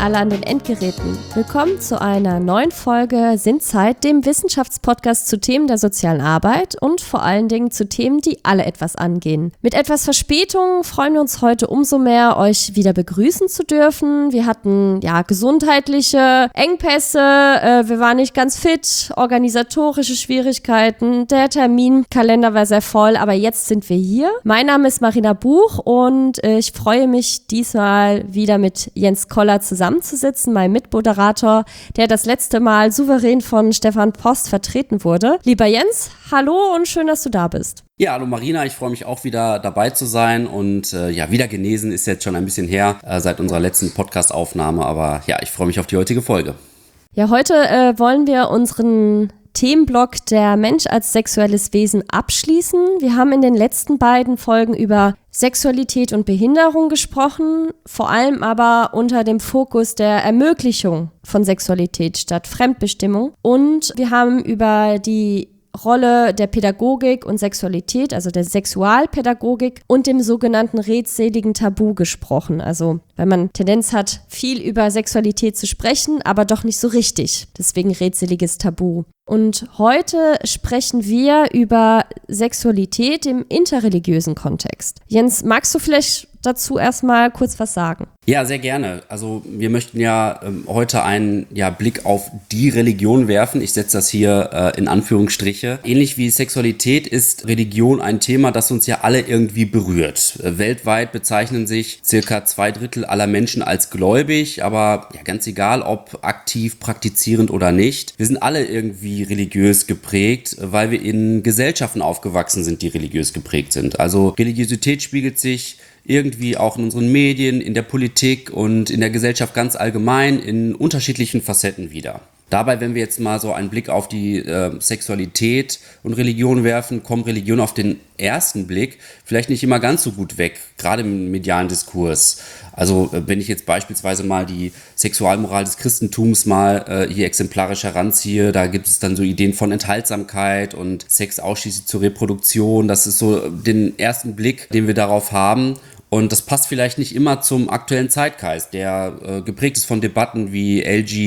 alle an den Endgeräten. Willkommen zu einer neuen Folge Sinnzeit, dem Wissenschaftspodcast zu Themen der sozialen Arbeit und vor allen Dingen zu Themen, die alle etwas angehen. Mit etwas Verspätung freuen wir uns heute umso mehr, euch wieder begrüßen zu dürfen. Wir hatten gesundheitliche Engpässe, wir waren nicht ganz fit, organisatorische Schwierigkeiten, der Terminkalender war sehr voll, aber jetzt sind wir hier. Mein Name ist Marina Buch und ich freue mich diesmal wieder mit Jens Koller zusammenzusitzen, meinem Mitmoderator, der das letzte Mal souverän von Stefan Post vertreten wurde. Lieber Jens, hallo und schön, dass du da bist. Ja, hallo Marina, ich freue mich auch wieder dabei zu sein und wieder genesen ist jetzt schon ein bisschen her seit unserer letzten Podcast-Aufnahme, aber ja, ich freue mich auf die heutige Folge. Ja, heute wollen wir unseren Themenblock der Mensch als sexuelles Wesen abschließen. Wir haben in den letzten beiden Folgen über Sexualität und Behinderung gesprochen, vor allem aber unter dem Fokus der Ermöglichung von Sexualität statt Fremdbestimmung. Und wir haben über die Rolle der Pädagogik und Sexualität, also der Sexualpädagogik und dem sogenannten redseligen Tabu gesprochen. Also weil man Tendenz hat, viel über Sexualität zu sprechen, aber doch nicht so richtig. Deswegen redseliges Tabu. Und heute sprechen wir über Sexualität im interreligiösen Kontext. Jens, magst du vielleicht dazu erstmal kurz was sagen? Ja, sehr gerne. Also wir möchten ja heute einen Blick auf die Religion werfen. Ich setze das hier in Anführungsstriche. Ähnlich wie Sexualität ist Religion ein Thema, das uns ja alle irgendwie berührt. Weltweit bezeichnen sich circa 2/3 aller Menschen als gläubig, aber ja, ganz egal, ob aktiv, praktizierend oder nicht. Wir sind alle irgendwie religiös geprägt, weil wir in Gesellschaften aufgewachsen sind, die religiös geprägt sind. Also Religiosität spiegelt sich irgendwie auch in unseren Medien, in der Politik und in der Gesellschaft ganz allgemein in unterschiedlichen Facetten wieder. Dabei, wenn wir jetzt mal so einen Blick auf die Sexualität und Religion werfen, kommt Religion auf den ersten Blick vielleicht nicht immer ganz so gut weg, gerade im medialen Diskurs. Also wenn ich jetzt beispielsweise mal die Sexualmoral des Christentums mal hier exemplarisch heranziehe, da gibt es dann so Ideen von Enthaltsamkeit und Sex ausschließlich zur Reproduktion. Das ist so den ersten Blick, den wir darauf haben. Und das passt vielleicht nicht immer zum aktuellen Zeitgeist, der geprägt ist von Debatten wie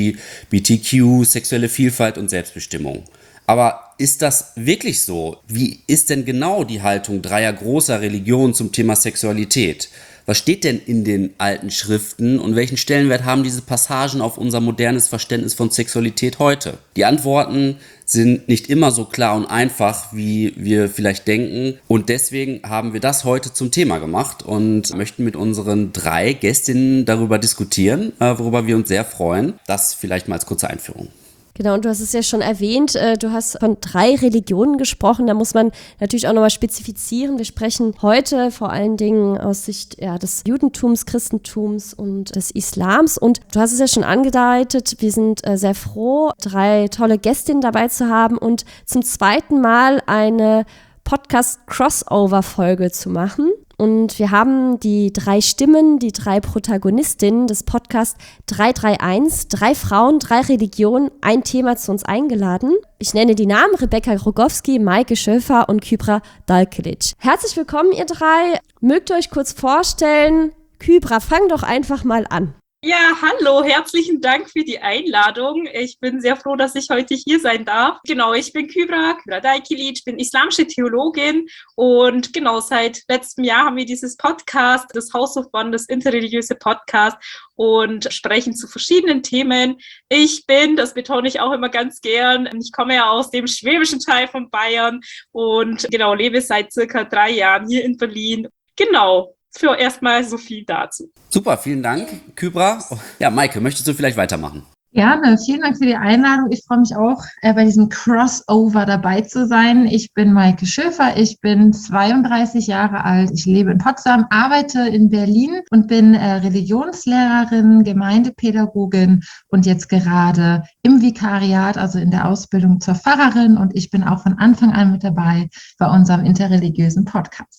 LGBTQ, sexuelle Vielfalt und Selbstbestimmung. Aber ist das wirklich so? Wie ist denn genau die Haltung dreier großer Religionen zum Thema Sexualität? Was steht denn in den alten Schriften und welchen Stellenwert haben diese Passagen auf unser modernes Verständnis von Sexualität heute? Die Antworten sind nicht immer so klar und einfach, wie wir vielleicht denken. Und deswegen haben wir das heute zum Thema gemacht und möchten mit unseren 3 Gästinnen darüber diskutieren, worüber wir uns sehr freuen. Das vielleicht mal als kurze Einführung. Genau, und du hast es ja schon erwähnt, du hast von 3 Religionen gesprochen, da muss man natürlich auch nochmal spezifizieren. Wir sprechen heute vor allen Dingen aus Sicht des Judentums, Christentums und des Islams und du hast es ja schon angedeutet, wir sind sehr froh, 3 tolle Gästinnen dabei zu haben und zum zweiten Mal eine Podcast-Crossover-Folge zu machen. Und wir haben die 3 Stimmen, die 3 Protagonistinnen des Podcasts 331, 3 Frauen, 3 Religionen, ein Thema zu uns eingeladen. Ich nenne die Namen Rebecca Rogowski, Maike Schöfer und Kybra Dalkelic. Herzlich willkommen, ihr 3. Mögt ihr euch kurz vorstellen? Kybra, fang doch einfach mal an. Ja, hallo, herzlichen Dank für die Einladung. Ich bin sehr froh, dass ich heute hier sein darf. Genau, ich bin Kybra Dalkelic, bin islamische Theologin und genau seit letztem Jahr haben wir dieses Podcast, das House of One, das interreligiöse Podcast und sprechen zu verschiedenen Themen. Ich bin, das betone ich auch immer ganz gern, ich komme ja aus dem schwäbischen Teil von Bayern und genau, lebe seit circa 3 Jahren hier in Berlin. Genau. Für erstmal so viel dazu. Super, vielen Dank, Kybra. Ja, Maike, möchtest du vielleicht weitermachen? Gerne, vielen Dank für die Einladung. Ich freue mich auch, bei diesem Crossover dabei zu sein. Ich bin Maike Schöfer, ich bin 32 Jahre alt, ich lebe in Potsdam, arbeite in Berlin und bin Religionslehrerin, Gemeindepädagogin und jetzt gerade im Vikariat, also in der Ausbildung zur Pfarrerin und ich bin auch von Anfang an mit dabei bei unserem interreligiösen Podcast.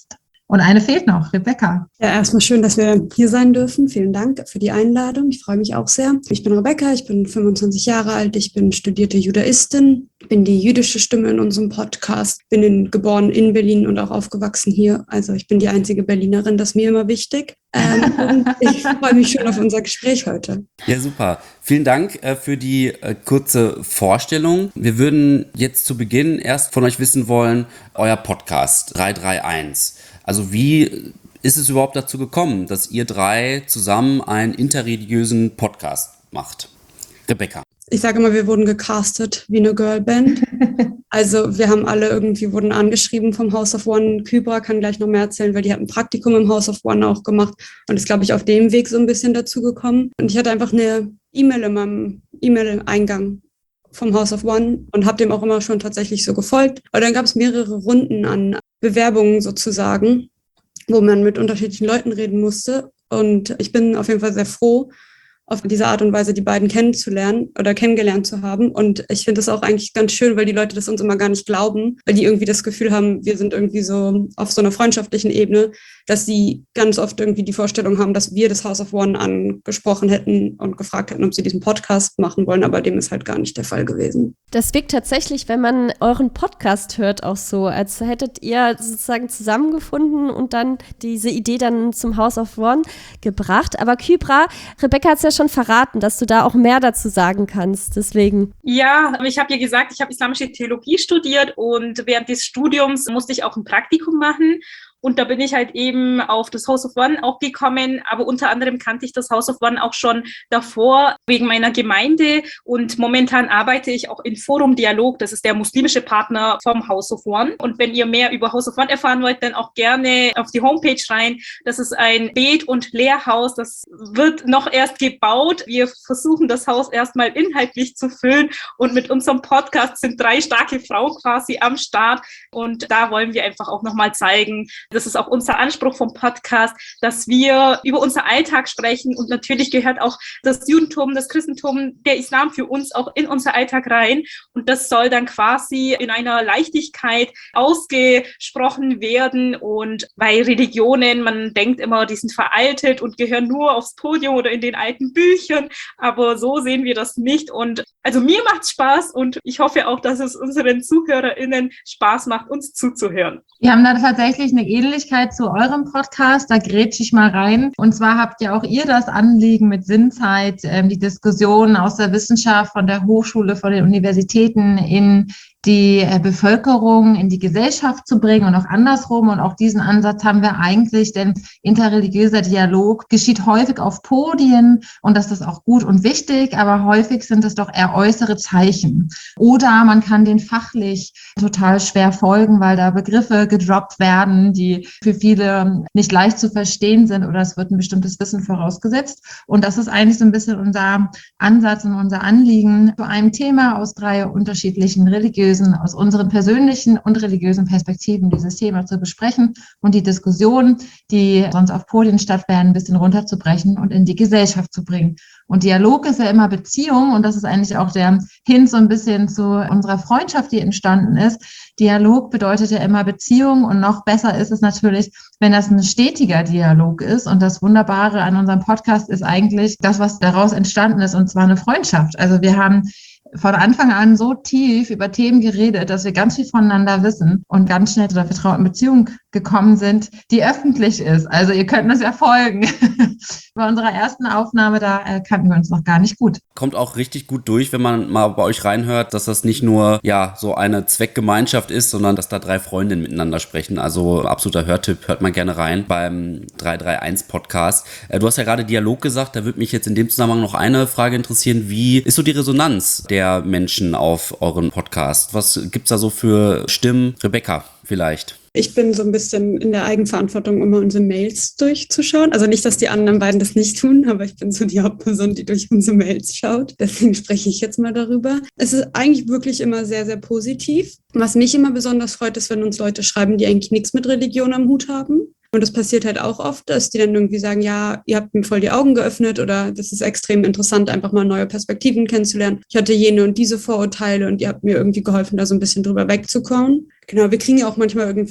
Und eine fehlt noch, Rebecca. Ja, erstmal schön, dass wir hier sein dürfen. Vielen Dank für die Einladung. Ich freue mich auch sehr. Ich bin Rebecca, ich bin 25 Jahre alt, ich bin studierte Judaistin, bin die jüdische Stimme in unserem Podcast, geboren in Berlin und auch aufgewachsen hier. Also ich bin die einzige Berlinerin, das ist mir immer wichtig. Und ich freue mich schon auf unser Gespräch heute. Ja, super. Vielen Dank für die kurze Vorstellung. Wir würden jetzt zu Beginn erst von euch wissen wollen, euer Podcast 331. Also wie ist es überhaupt dazu gekommen, dass ihr drei zusammen einen interreligiösen Podcast macht? Rebecca. Ich sage immer, wir wurden gecastet wie eine Girlband. Also wir haben alle wurden angeschrieben vom House of One. Kybra kann gleich noch mehr erzählen, weil die hat ein Praktikum im House of One auch gemacht und ist, glaube ich, auf dem Weg so ein bisschen dazu gekommen. Und ich hatte einfach eine E-Mail in meinem E-Mail-Eingang vom House of One und habe dem auch immer schon tatsächlich so gefolgt. Aber dann gab es mehrere Runden an Bewerbungen sozusagen, wo man mit unterschiedlichen Leuten reden musste. Und ich bin auf jeden Fall sehr froh, auf diese Art und Weise die beiden kennenzulernen oder kennengelernt zu haben. Und ich finde das auch eigentlich ganz schön, weil die Leute das uns immer gar nicht glauben, weil die irgendwie das Gefühl haben, wir sind irgendwie so auf so einer freundschaftlichen Ebene, dass sie ganz oft irgendwie die Vorstellung haben, dass wir das House of One angesprochen hätten und gefragt hätten, ob sie diesen Podcast machen wollen, aber dem ist halt gar nicht der Fall gewesen. Das wirkt tatsächlich, wenn man euren Podcast hört, auch so, als hättet ihr sozusagen zusammengefunden und dann diese Idee dann zum House of One gebracht. Aber Kybra, Rebecca hat es ja schon verraten, dass du da auch mehr dazu sagen kannst, deswegen. Ja, ich habe ja gesagt, ich habe islamische Theologie studiert und während des Studiums musste ich auch ein Praktikum machen. Und da bin ich halt eben auf das House of One auch gekommen, aber unter anderem kannte ich das House of One auch schon davor wegen meiner Gemeinde und momentan arbeite ich auch in Forum Dialog, das ist der muslimische Partner vom House of One. Und wenn ihr mehr über House of One erfahren wollt, dann auch gerne auf die Homepage rein. Das ist ein Bet- und Lehrhaus, das wird noch erst gebaut. Wir versuchen das Haus erstmal inhaltlich zu füllen und mit unserem Podcast sind 3 starke Frauen quasi am Start und da wollen wir einfach auch nochmal zeigen, das ist auch unser Anspruch vom Podcast, dass wir über unser Alltag sprechen und natürlich gehört auch das Judentum, das Christentum, der Islam für uns auch in unser Alltag rein und das soll dann quasi in einer Leichtigkeit ausgesprochen werden und bei Religionen, man denkt immer, die sind veraltet und gehören nur aufs Podium oder in den alten Büchern, aber so sehen wir das nicht und also mir macht's Spaß und ich hoffe auch, dass es unseren ZuhörerInnen Spaß macht, uns zuzuhören. Wir haben da tatsächlich eine Ähnlichkeit zu eurem Podcast, da grätsche ich mal rein. Und zwar habt ja auch ihr das Anliegen mit Sinnzeit, die Diskussion aus der Wissenschaft, von der Hochschule, von den Universitäten in die Bevölkerung, in die Gesellschaft zu bringen und auch andersrum. Und auch diesen Ansatz haben wir eigentlich, denn interreligiöser Dialog geschieht häufig auf Podien und das ist auch gut und wichtig, aber häufig sind es doch eher äußere Zeichen. Oder man kann den fachlich total schwer folgen, weil da Begriffe gedroppt werden, die für viele nicht leicht zu verstehen sind oder es wird ein bestimmtes Wissen vorausgesetzt. Und das ist eigentlich so ein bisschen unser Ansatz und unser Anliegen zu einem Thema aus 3 unterschiedlichen aus unseren persönlichen und religiösen Perspektiven dieses Thema zu besprechen und die Diskussion, die sonst auf Podien stattfinden, ein bisschen runterzubrechen und in die Gesellschaft zu bringen. Und Dialog ist ja immer Beziehung und das ist eigentlich auch der Hint so ein bisschen zu unserer Freundschaft, die entstanden ist. Dialog bedeutet ja immer Beziehung und noch besser ist es natürlich, wenn das ein stetiger Dialog ist. Und das Wunderbare an unserem Podcast ist eigentlich das, was daraus entstanden ist, und zwar eine Freundschaft. Also wir haben von Anfang an so tief über Themen geredet, dass wir ganz viel voneinander wissen und ganz schnell zu einer vertrauten Beziehung gekommen sind, die öffentlich ist. Also ihr könnt das ja folgen. Bei unserer ersten Aufnahme, da kannten wir uns noch gar nicht gut. Kommt auch richtig gut durch, wenn man mal bei euch reinhört, dass das nicht nur so eine Zweckgemeinschaft ist, sondern dass da 3 Freundinnen miteinander sprechen. Also absoluter Hörtipp, hört mal gerne rein beim 331 Podcast. Du hast ja gerade Dialog gesagt, da würde mich jetzt in dem Zusammenhang noch eine Frage interessieren. Wie ist so die Resonanz der Menschen auf euren Podcast? Was gibt's da so für Stimmen? Rebecca vielleicht. Ich bin so ein bisschen in der Eigenverantwortung, immer unsere Mails durchzuschauen. Also nicht, dass die anderen beiden das nicht tun, aber ich bin so die Hauptperson, die durch unsere Mails schaut. Deswegen spreche ich jetzt mal darüber. Es ist eigentlich wirklich immer sehr, sehr positiv. Was mich immer besonders freut, ist, wenn uns Leute schreiben, die eigentlich nichts mit Religion am Hut haben. Und das passiert halt auch oft, dass die dann irgendwie sagen, ja, ihr habt mir voll die Augen geöffnet oder das ist extrem interessant, einfach mal neue Perspektiven kennenzulernen. Ich hatte jene und diese Vorurteile und ihr habt mir irgendwie geholfen, da so ein bisschen drüber wegzukommen. Genau, wir kriegen ja auch manchmal irgendwie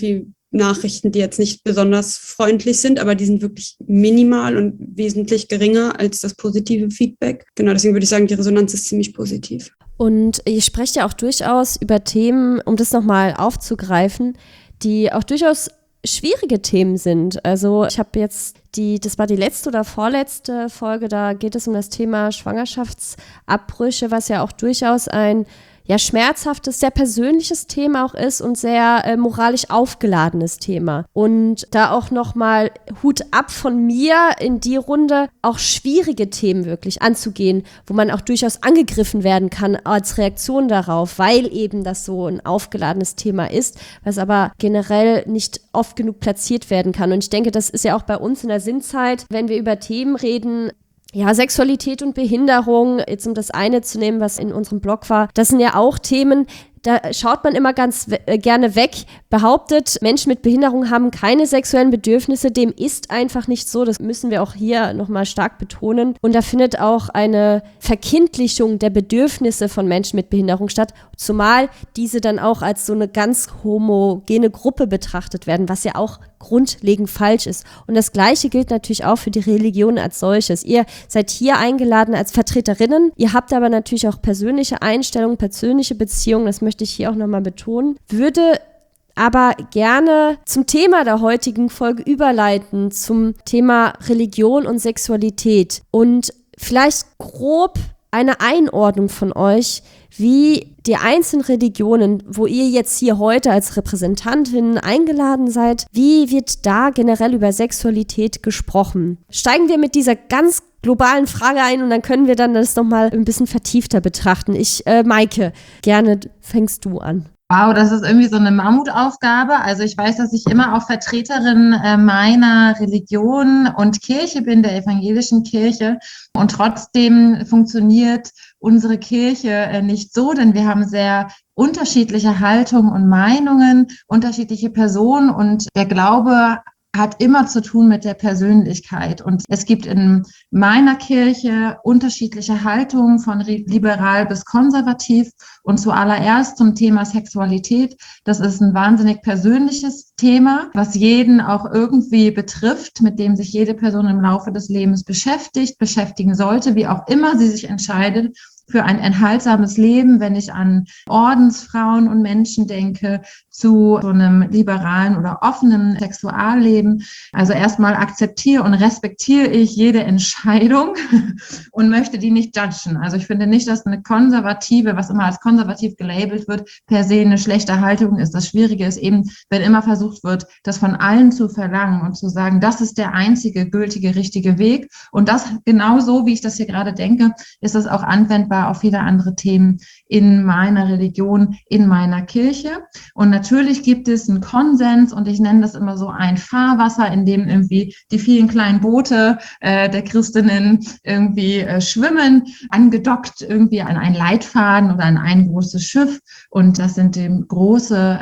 Nachrichten, die jetzt nicht besonders freundlich sind, aber die sind wirklich minimal und wesentlich geringer als das positive Feedback. Genau, deswegen würde ich sagen, die Resonanz ist ziemlich positiv. Und ihr sprecht ja auch durchaus über Themen, um das nochmal aufzugreifen, die auch durchaus schwierige Themen sind. Also ich habe jetzt das war die letzte oder vorletzte Folge, da geht es um das Thema Schwangerschaftsabbrüche, was ja auch durchaus ein schmerzhaftes, sehr persönliches Thema auch ist und sehr moralisch aufgeladenes Thema. Und da auch nochmal Hut ab von mir in die Runde, auch schwierige Themen wirklich anzugehen, wo man auch durchaus angegriffen werden kann als Reaktion darauf, weil eben das so ein aufgeladenes Thema ist, was aber generell nicht oft genug platziert werden kann. Und ich denke, das ist ja auch bei uns in der Sinnzeit, wenn wir über Themen reden, ja, Sexualität und Behinderung, jetzt um das eine zu nehmen, was in unserem Blog war, das sind ja auch Themen, da schaut man immer ganz gerne weg, behauptet, Menschen mit Behinderung haben keine sexuellen Bedürfnisse, dem ist einfach nicht so, das müssen wir auch hier nochmal stark betonen. Und da findet auch eine Verkindlichung der Bedürfnisse von Menschen mit Behinderung statt, zumal diese dann auch als so eine ganz homogene Gruppe betrachtet werden, was ja auch grundlegend falsch ist. Und das Gleiche gilt natürlich auch für die Religion als solches. Ihr seid hier eingeladen als Vertreterinnen, ihr habt aber natürlich auch persönliche Einstellungen, persönliche Beziehungen, das möchte ich hier auch nochmal betonen, würde aber gerne zum Thema der heutigen Folge überleiten, zum Thema Religion und Sexualität und vielleicht grob eine Einordnung von euch, wie die einzelnen Religionen, wo ihr jetzt hier heute als Repräsentantinnen eingeladen seid, wie wird da generell über Sexualität gesprochen? Steigen wir mit dieser ganz globalen Frage ein und dann können wir dann das nochmal ein bisschen vertiefter betrachten. Maike, gerne fängst du an. Wow, das ist irgendwie so eine Mammutaufgabe. Also ich weiß, dass ich immer auch Vertreterin meiner Religion und Kirche bin, der evangelischen Kirche. Und trotzdem funktioniert unsere Kirche nicht so, denn wir haben sehr unterschiedliche Haltungen und Meinungen, unterschiedliche Personen und der Glaube hat immer zu tun mit der Persönlichkeit. Und es gibt in meiner Kirche unterschiedliche Haltungen von liberal bis konservativ. Und zuallererst zum Thema Sexualität. Das ist ein wahnsinnig persönliches Thema, was jeden auch irgendwie betrifft, mit dem sich jede Person im Laufe des Lebens beschäftigen sollte, wie auch immer sie sich entscheidet, für ein enthaltsames Leben, wenn ich an Ordensfrauen und Menschen denke, zu so einem liberalen oder offenen Sexualleben. Also erstmal akzeptiere und respektiere ich jede Entscheidung und möchte die nicht judgen. Also ich finde nicht, dass eine konservative, was immer als konservativ gelabelt wird, per se eine schlechte Haltung ist. Das Schwierige ist eben, wenn immer versucht wird, das von allen zu verlangen und zu sagen, das ist der einzige gültige, richtige Weg. Und das genauso, wie ich das hier gerade denke, ist es auch anwendbar auf viele andere Themen in meiner Religion, in meiner Kirche. Und natürlich gibt es einen Konsens und ich nenne das immer so ein Fahrwasser, in dem irgendwie die vielen kleinen Boote der Christinnen irgendwie schwimmen, angedockt irgendwie an einen Leitfaden oder an ein großes Schiff. Und das sind eben große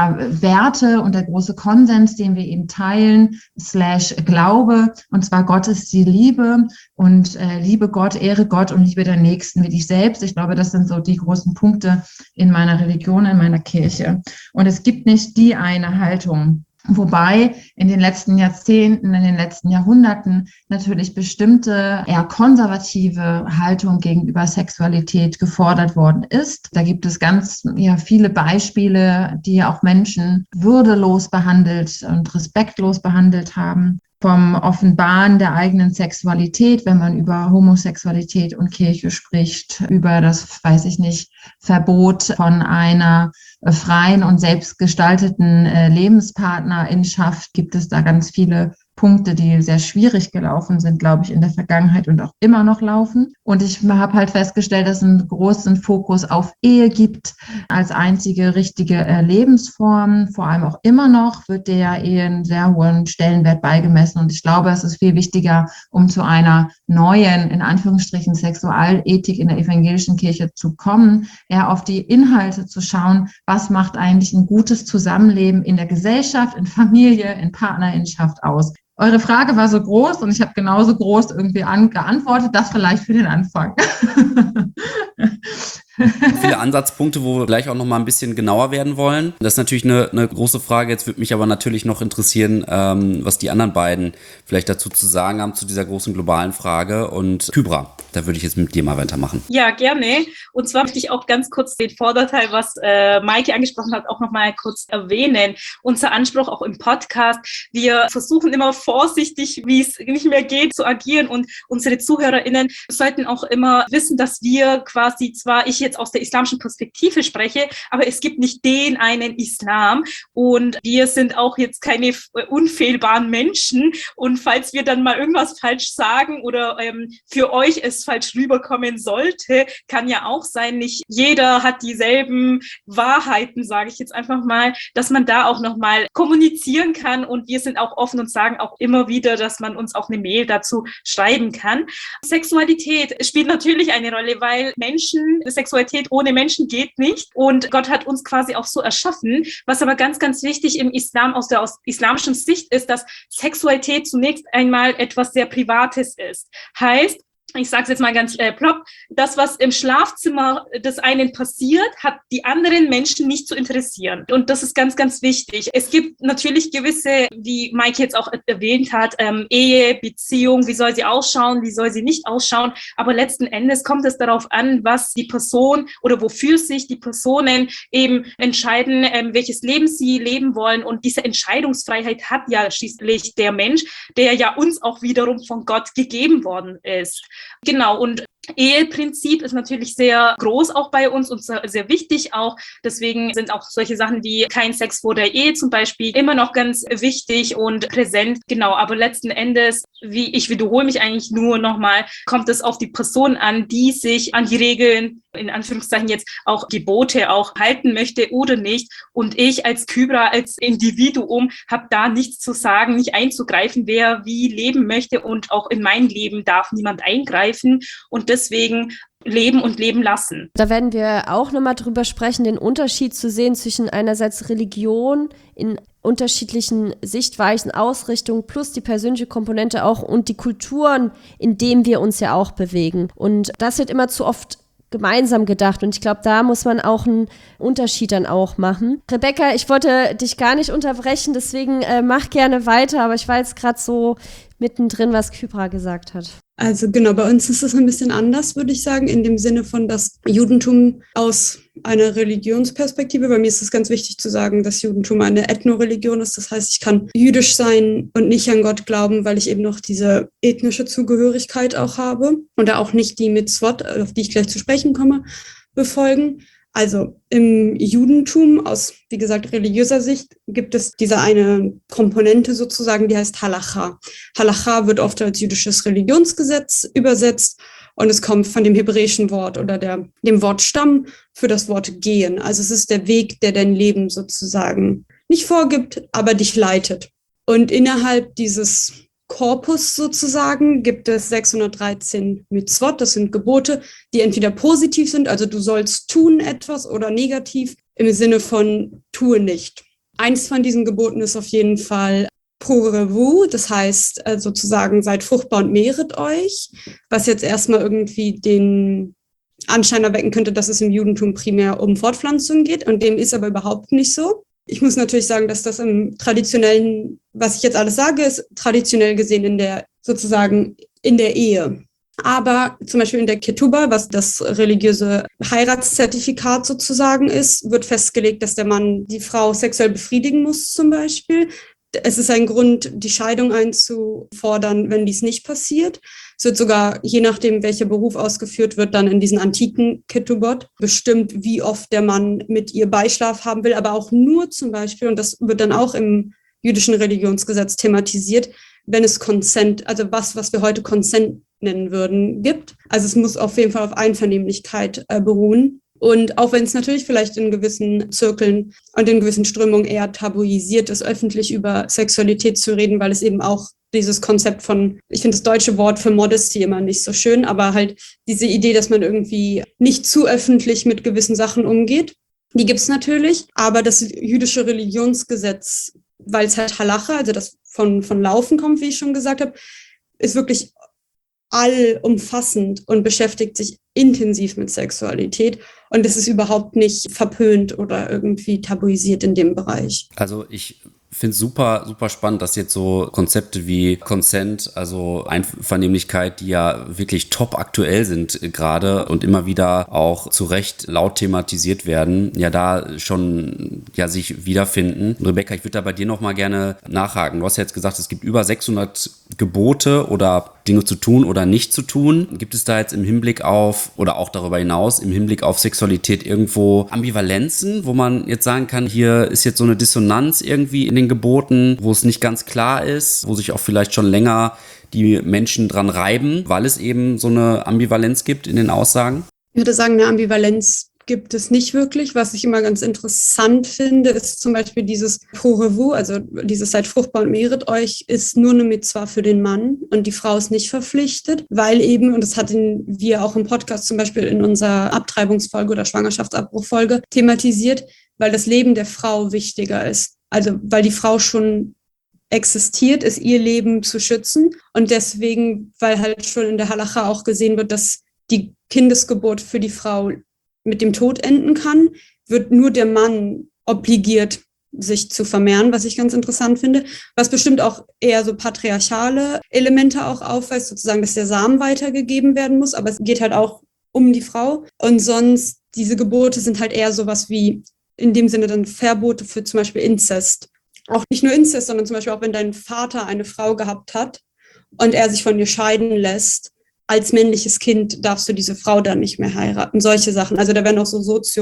Werte und der große Konsens, den wir eben teilen, / Glaube. Und zwar Gott ist die Liebe und liebe Gott, ehre Gott und liebe den Nächsten wie dich selbst. Ich glaube, das sind so die großen Punkte in meiner Religion, in meiner Kirche. Und es gibt nicht die eine Haltung. Wobei in den letzten Jahrzehnten, in den letzten Jahrhunderten natürlich bestimmte eher konservative Haltung gegenüber Sexualität gefordert worden ist. Da gibt es ganz viele Beispiele, die auch Menschen würdelos behandelt und respektlos behandelt haben. Vom Offenbaren der eigenen Sexualität, wenn man über Homosexualität und Kirche spricht, über das, Verbot von einer freien und selbstgestalteten Lebenspartnerinschaft, gibt es da ganz viele Punkte, die sehr schwierig gelaufen sind, glaube ich, in der Vergangenheit und auch immer noch laufen. Und ich habe halt festgestellt, dass es einen großen Fokus auf Ehe gibt als einzige richtige Lebensform. Vor allem auch immer noch wird der Ehe einen sehr hohen Stellenwert beigemessen. Und ich glaube, es ist viel wichtiger, um zu einer neuen, in Anführungsstrichen, Sexualethik in der evangelischen Kirche zu kommen, eher auf die Inhalte zu schauen, was macht eigentlich ein gutes Zusammenleben in der Gesellschaft, in Familie, in Partnerinschaft aus. Eure Frage war so groß und ich habe genauso groß irgendwie geantwortet, das vielleicht für den Anfang. Viele Ansatzpunkte, wo wir gleich auch noch mal ein bisschen genauer werden wollen. Das ist natürlich eine große Frage. Jetzt würde mich aber natürlich noch interessieren, was die anderen beiden vielleicht dazu zu sagen haben zu dieser großen globalen Frage. Und Kybra, da würde ich jetzt mit dir mal weitermachen. Ja, gerne. Und zwar möchte ich auch ganz kurz den Vorderteil, was Maike angesprochen hat, auch noch mal kurz erwähnen. Unser Anspruch auch im Podcast, wir versuchen immer vorsichtig, wie es nicht mehr geht, zu agieren. Und unsere ZuhörerInnen sollten auch immer wissen, dass wir quasi, zwar ich jetzt aus der islamischen Perspektive spreche, aber es gibt nicht den einen Islam. Und wir sind auch jetzt keine unfehlbaren Menschen. Und falls wir dann mal irgendwas falsch sagen oder für euch es falsch rüberkommen sollte, kann ja auch sein, nicht jeder hat dieselben Wahrheiten, sage ich jetzt einfach mal, dass man da auch nochmal kommunizieren kann. Und wir sind auch offen und sagen auch immer wieder, dass man uns auch eine Mail dazu schreiben kann. Sexualität spielt natürlich eine Rolle, weil Sexualität ohne Menschen geht nicht. Und Gott hat uns quasi auch so erschaffen. Was aber ganz, ganz wichtig im Islam aus islamischen Sicht ist, dass Sexualität zunächst einmal etwas sehr Privates ist. Heißt, ich sage es jetzt mal ganz plopp, das, was im Schlafzimmer des einen passiert, hat die anderen Menschen nicht zu interessieren. Und das ist ganz, ganz wichtig. Es gibt natürlich gewisse, wie Maike jetzt auch erwähnt hat, Ehe, Beziehung, wie soll sie ausschauen, wie soll sie nicht ausschauen. Aber letzten Endes kommt es darauf an, was die Person oder wofür sich die Personen eben entscheiden, welches Leben sie leben wollen. Und diese Entscheidungsfreiheit hat ja schließlich der Mensch, der ja uns auch wiederum von Gott gegeben worden ist. Genau, und Eheprinzip ist natürlich sehr groß auch bei uns und sehr wichtig auch. Deswegen sind auch solche Sachen wie kein Sex vor der Ehe zum Beispiel immer noch ganz wichtig und präsent. Genau, aber letzten Endes, ich wiederhole mich eigentlich nur nochmal, kommt es auf die Person an, die sich an die Regeln, in Anführungszeichen jetzt auch Gebote auch halten möchte oder nicht. Und ich als Kybra, als Individuum, habe da nichts zu sagen, nicht einzugreifen, wer wie leben möchte. Und auch in mein Leben darf niemand eingreifen. Und deswegen leben und leben lassen. Da werden wir auch nochmal drüber sprechen, den Unterschied zu sehen zwischen einerseits Religion in unterschiedlichen Sichtweisen, Ausrichtungen plus die persönliche Komponente auch und die Kulturen, in denen wir uns ja auch bewegen. Und das wird immer zu oft gemeinsam gedacht und ich glaube, da muss man auch einen Unterschied dann auch machen. Rebecca, ich wollte dich gar nicht unterbrechen, deswegen mach gerne weiter, aber ich war jetzt gerade so mittendrin, was Kybra gesagt hat. Also genau, bei uns ist es ein bisschen anders, würde ich sagen, in dem Sinne von das Judentum aus einer Religionsperspektive. Bei mir ist es ganz wichtig zu sagen, dass Judentum eine Ethnoreligion ist. Das heißt, ich kann jüdisch sein und nicht an Gott glauben, weil ich eben noch diese ethnische Zugehörigkeit auch habe und da auch nicht die Mitzvot, auf die ich gleich zu sprechen komme, befolgen. Also im Judentum aus, wie gesagt, religiöser Sicht gibt es diese eine Komponente sozusagen, die heißt Halacha. Halacha wird oft als jüdisches Religionsgesetz übersetzt und es kommt von dem hebräischen Wort oder dem Wortstamm für das Wort gehen. Also es ist der Weg, der dein Leben sozusagen nicht vorgibt, aber dich leitet. Und innerhalb dieses Korpus sozusagen gibt es 613 Mitzvot, das sind Gebote, die entweder positiv sind, also du sollst tun etwas, oder negativ im Sinne von tue nicht. Eins von diesen Geboten ist auf jeden Fall Purevu, das heißt sozusagen seid fruchtbar und mehret euch, was jetzt erstmal irgendwie den Anschein erwecken könnte, dass es im Judentum primär um Fortpflanzung geht, und dem ist aber überhaupt nicht so. Ich muss natürlich sagen, dass das im traditionellen, was ich jetzt alles sage, ist traditionell gesehen in der Ehe. Aber zum Beispiel in der Ketubah, was das religiöse Heiratszertifikat sozusagen ist, wird festgelegt, dass der Mann die Frau sexuell befriedigen muss zum Beispiel. Es ist ein Grund, die Scheidung einzufordern, wenn dies nicht passiert. Es wird sogar, je nachdem, welcher Beruf ausgeführt wird, dann in diesen antiken Ketubot bestimmt, wie oft der Mann mit ihr Beischlaf haben will, aber auch nur zum Beispiel, und das wird dann auch im jüdischen Religionsgesetz thematisiert, wenn es Consent, also was wir heute Consent nennen würden, gibt. Also es muss auf jeden Fall auf Einvernehmlichkeit beruhen. Und auch wenn es natürlich vielleicht in gewissen Zirkeln und in gewissen Strömungen eher tabuisiert ist, öffentlich über Sexualität zu reden, weil es eben auch dieses Konzept von, ich finde das deutsche Wort für Modesty immer nicht so schön, aber halt diese Idee, dass man irgendwie nicht zu öffentlich mit gewissen Sachen umgeht, die gibt es natürlich. Aber das jüdische Religionsgesetz, weil es halt Halacha, also das von Laufen kommt, wie ich schon gesagt habe, ist wirklich allumfassend und beschäftigt sich intensiv mit Sexualität. Und es ist überhaupt nicht verpönt oder irgendwie tabuisiert in dem Bereich. Also ich finde es super, super spannend, dass jetzt so Konzepte wie Consent, also Einvernehmlichkeit, die ja wirklich top aktuell sind gerade und immer wieder auch zu Recht laut thematisiert werden, ja da schon ja sich wiederfinden. Rebecca, ich würde da bei dir nochmal gerne nachhaken. Du hast ja jetzt gesagt, es gibt über 600 Gebote oder Dinge zu tun oder nicht zu tun. Gibt es da jetzt im Hinblick auf oder auch darüber hinaus im Hinblick auf Sexualität irgendwo Ambivalenzen, wo man jetzt sagen kann, hier ist jetzt so eine Dissonanz irgendwie in den Geboten, wo es nicht ganz klar ist, wo sich auch vielleicht schon länger die Menschen dran reiben, weil es eben so eine Ambivalenz gibt in den Aussagen? Ich würde sagen, eine Ambivalenz gibt es nicht wirklich. Was ich immer ganz interessant finde, ist zum Beispiel dieses Pro-Revu, also dieses seid fruchtbar und mehret euch, ist nur eine Mitzwa für den Mann und die Frau ist nicht verpflichtet, weil eben, und das hatten wir auch im Podcast zum Beispiel in unserer Abtreibungsfolge oder Schwangerschaftsabbruchfolge thematisiert, weil das Leben der Frau wichtiger ist. Also weil die Frau schon existiert, ist ihr Leben zu schützen und deswegen, weil halt schon in der Halacha auch gesehen wird, dass die Kindesgeburt für die Frau mit dem Tod enden kann, wird nur der Mann obligiert, sich zu vermehren, was ich ganz interessant finde, was bestimmt auch eher so patriarchale Elemente auch aufweist, sozusagen, dass der Samen weitergegeben werden muss, aber es geht halt auch um die Frau und sonst, diese Gebote sind halt eher sowas wie, in dem Sinne dann Verbote für zum Beispiel Inzest. Auch nicht nur Inzest, sondern zum Beispiel auch, wenn dein Vater eine Frau gehabt hat und er sich von ihr scheiden lässt, als männliches Kind darfst du diese Frau dann nicht mehr heiraten. Solche Sachen. Also da werden auch so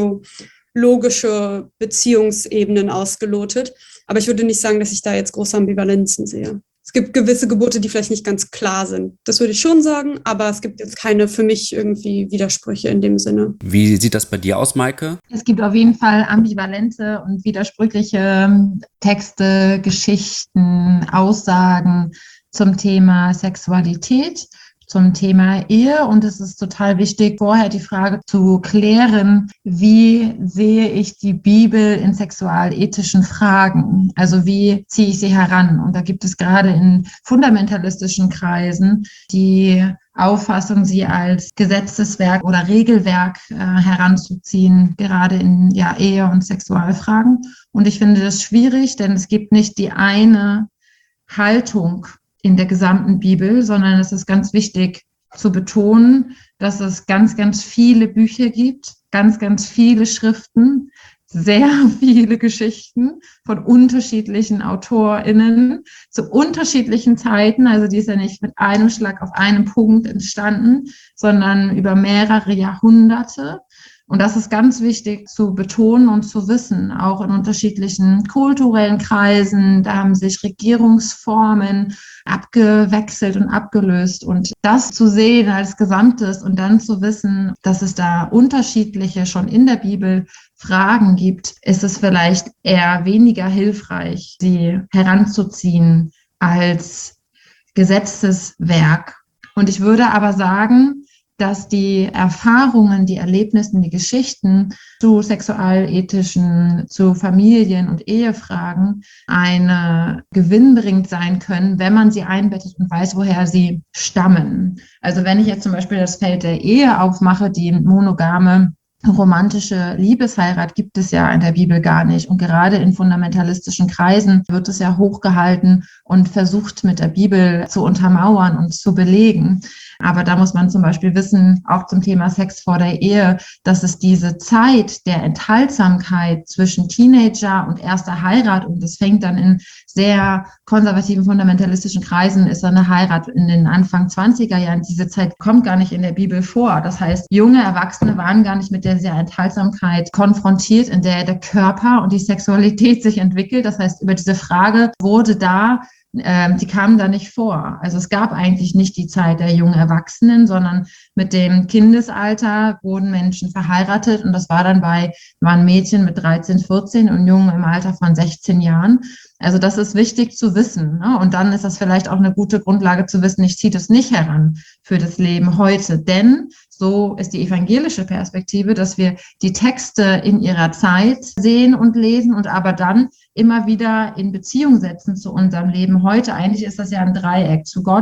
soziologische Beziehungsebenen ausgelotet. Aber ich würde nicht sagen, dass ich da jetzt große Ambivalenzen sehe. Es gibt gewisse Gebote, die vielleicht nicht ganz klar sind. Das würde ich schon sagen, aber es gibt jetzt keine für mich irgendwie Widersprüche in dem Sinne. Wie sieht das bei dir aus, Maike? Es gibt auf jeden Fall ambivalente und widersprüchliche Texte, Geschichten, Aussagen zum Thema Sexualität, zum Thema Ehe. Und es ist total wichtig, vorher die Frage zu klären, wie sehe ich die Bibel in sexualethischen Fragen? Also wie ziehe ich sie heran? Und da gibt es gerade in fundamentalistischen Kreisen die Auffassung, sie als Gesetzeswerk oder Regelwerk heranzuziehen, gerade in Ehe- und Sexualfragen. Und ich finde das schwierig, denn es gibt nicht die eine Haltung in der gesamten Bibel, sondern es ist ganz wichtig zu betonen, dass es ganz, ganz viele Bücher gibt, ganz, ganz viele Schriften, sehr viele Geschichten von unterschiedlichen AutorInnen zu unterschiedlichen Zeiten. Also die ist ja nicht mit einem Schlag auf einen Punkt entstanden, sondern über mehrere Jahrhunderte. Und das ist ganz wichtig zu betonen und zu wissen, auch in unterschiedlichen kulturellen Kreisen. Da haben sich Regierungsformen abgewechselt und abgelöst. Und das zu sehen als Gesamtes und dann zu wissen, dass es da unterschiedliche schon in der Bibel Fragen gibt, ist es vielleicht eher weniger hilfreich, sie heranzuziehen als Gesetzeswerk. Und ich würde aber sagen, dass die Erfahrungen, die Erlebnisse, die Geschichten zu sexualethischen, zu Familien- und Ehefragen eine gewinnbringend sein können, wenn man sie einbettet und weiß, woher sie stammen. Also wenn ich jetzt zum Beispiel das Feld der Ehe aufmache, die monogame romantische Liebesheirat gibt es ja in der Bibel gar nicht. Und gerade in fundamentalistischen Kreisen wird es ja hochgehalten und versucht mit der Bibel zu untermauern und zu belegen. Aber da muss man zum Beispiel wissen, auch zum Thema Sex vor der Ehe, dass es diese Zeit der Enthaltsamkeit zwischen Teenager und erster Heirat, und das fängt dann in sehr konservativen, fundamentalistischen Kreisen, ist eine Heirat in den Anfang 20er Jahren. Diese Zeit kommt gar nicht in der Bibel vor. Das heißt, junge Erwachsene waren gar nicht mit dieser Enthaltsamkeit konfrontiert, in der der Körper und die Sexualität sich entwickelt. Das heißt, über diese Frage wurde die kamen da nicht vor. Also es gab eigentlich nicht die Zeit der jungen Erwachsenen, sondern mit dem Kindesalter wurden Menschen verheiratet und das waren Mädchen mit 13, 14 und Jungen im Alter von 16 Jahren. Also das ist wichtig zu wissen, ne? Und dann ist das vielleicht auch eine gute Grundlage zu wissen, ich ziehe das nicht heran für das Leben heute, denn so ist die evangelische Perspektive, dass wir die Texte in ihrer Zeit sehen und lesen und aber dann immer wieder in Beziehung setzen zu unserem Leben heute. Eigentlich ist das ja ein Dreieck zu Gott,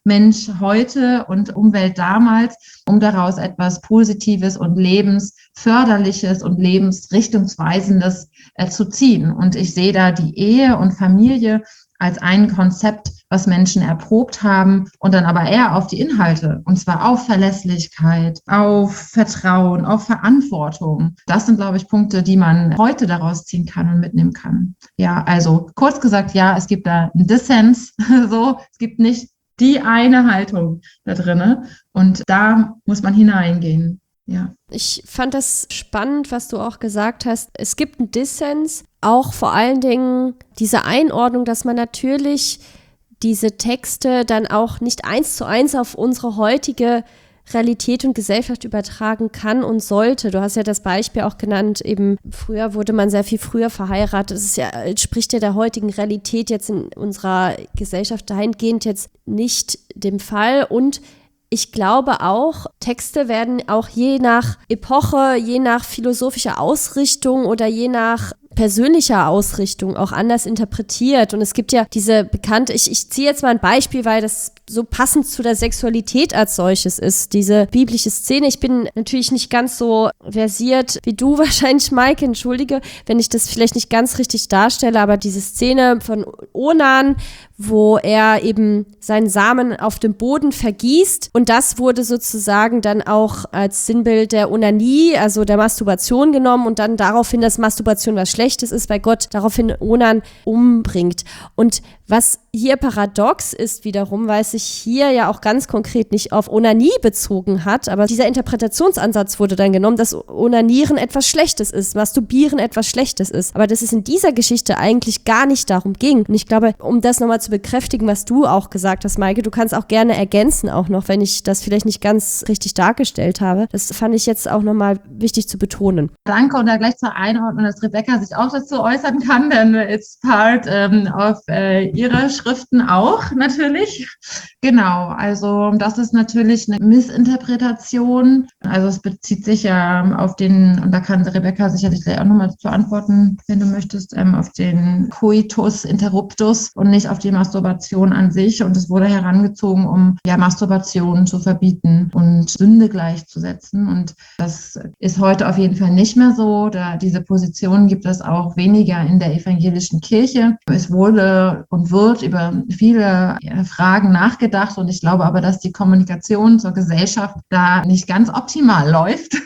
Mensch heute und Umwelt damals, um daraus etwas Positives und Lebensförderliches und Lebensrichtungsweisendes zu ziehen. Und ich sehe da die Ehe und Familie als ein Konzept, was Menschen erprobt haben und dann aber eher auf die Inhalte, und zwar auf Verlässlichkeit, auf Vertrauen, auf Verantwortung. Das sind, glaube ich, Punkte, die man heute daraus ziehen kann und mitnehmen kann. Ja, also kurz gesagt, ja, es gibt da einen Dissens, so, es gibt nicht die eine Haltung da drinne und da muss man hineingehen. Ja. Ich fand das spannend, was du auch gesagt hast. Es gibt einen Dissens, auch vor allen Dingen diese Einordnung, dass man natürlich diese Texte dann auch nicht 1:1 auf unsere heutige Realität und Gesellschaft übertragen kann und sollte. Du hast ja das Beispiel auch genannt, eben früher wurde man sehr viel früher verheiratet. Das ist ja, entspricht ja der heutigen Realität jetzt in unserer Gesellschaft dahingehend jetzt nicht dem Fall. Und ich glaube auch, Texte werden auch je nach Epoche, je nach philosophischer Ausrichtung oder je nach persönlicher Ausrichtung auch anders interpretiert. Und es gibt ja diese bekannte, ich ziehe jetzt mal ein Beispiel, weil das so passend zu der Sexualität als solches ist, diese biblische Szene. Ich bin natürlich nicht ganz so versiert wie du wahrscheinlich, Maike, entschuldige, wenn ich das vielleicht nicht ganz richtig darstelle, aber diese Szene von Onan, wo er eben seinen Samen auf dem Boden vergießt, und das wurde sozusagen dann auch als Sinnbild der Onanie, also der Masturbation genommen und dann daraufhin, dass Masturbation was Schlechtes ist, weil Gott daraufhin Onan umbringt. Und was hier paradox ist wiederum, weil es sich hier ja auch ganz konkret nicht auf Onanie bezogen hat, aber dieser Interpretationsansatz wurde dann genommen, dass Onanieren etwas Schlechtes ist, Masturbieren etwas Schlechtes ist, aber dass es in dieser Geschichte eigentlich gar nicht darum ging. Und ich glaube, um das nochmal zu bekräftigen, was du auch gesagt hast, Maike, du kannst auch gerne ergänzen auch noch, wenn ich das vielleicht nicht ganz richtig dargestellt habe. Das fand ich jetzt auch nochmal wichtig zu betonen. Danke, und da gleich zur Einordnung, dass Rebecca sich auch dazu äußern kann, denn it's part of ihre Schriften auch natürlich. Genau, also das ist natürlich eine Missinterpretation. Also es bezieht sich ja auf den, und da kann Rebecca sicherlich gleich auch nochmal zu antworten, wenn du möchtest, auf den Coitus interruptus und nicht auf die Masturbation an sich. Und es wurde herangezogen, um ja Masturbation zu verbieten und Sünde gleichzusetzen. Und das ist heute auf jeden Fall nicht mehr so. Diese Position gibt es auch weniger in der evangelischen Kirche. Es wurde und wird über viele Fragen nachgedacht, und ich glaube aber, dass die Kommunikation zur Gesellschaft da nicht ganz optimal läuft.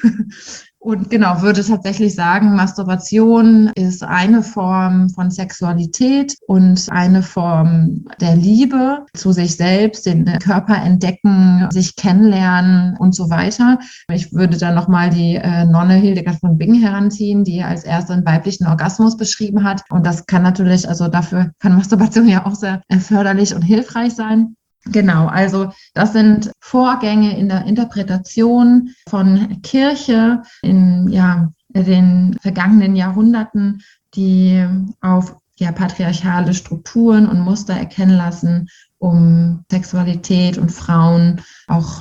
Und genau, würde tatsächlich sagen, Masturbation ist eine Form von Sexualität und eine Form der Liebe zu sich selbst, den Körper entdecken, sich kennenlernen und so weiter. Ich würde dann nochmal die Nonne Hildegard von Bingen heranziehen, die als erste einen weiblichen Orgasmus beschrieben hat. Und das kann natürlich, also dafür kann Masturbation ja auch sehr förderlich und hilfreich sein. Genau, also das sind Vorgänge in der Interpretation von Kirche in den vergangenen Jahrhunderten, die auf patriarchale Strukturen und Muster erkennen lassen, um Sexualität und Frauen auch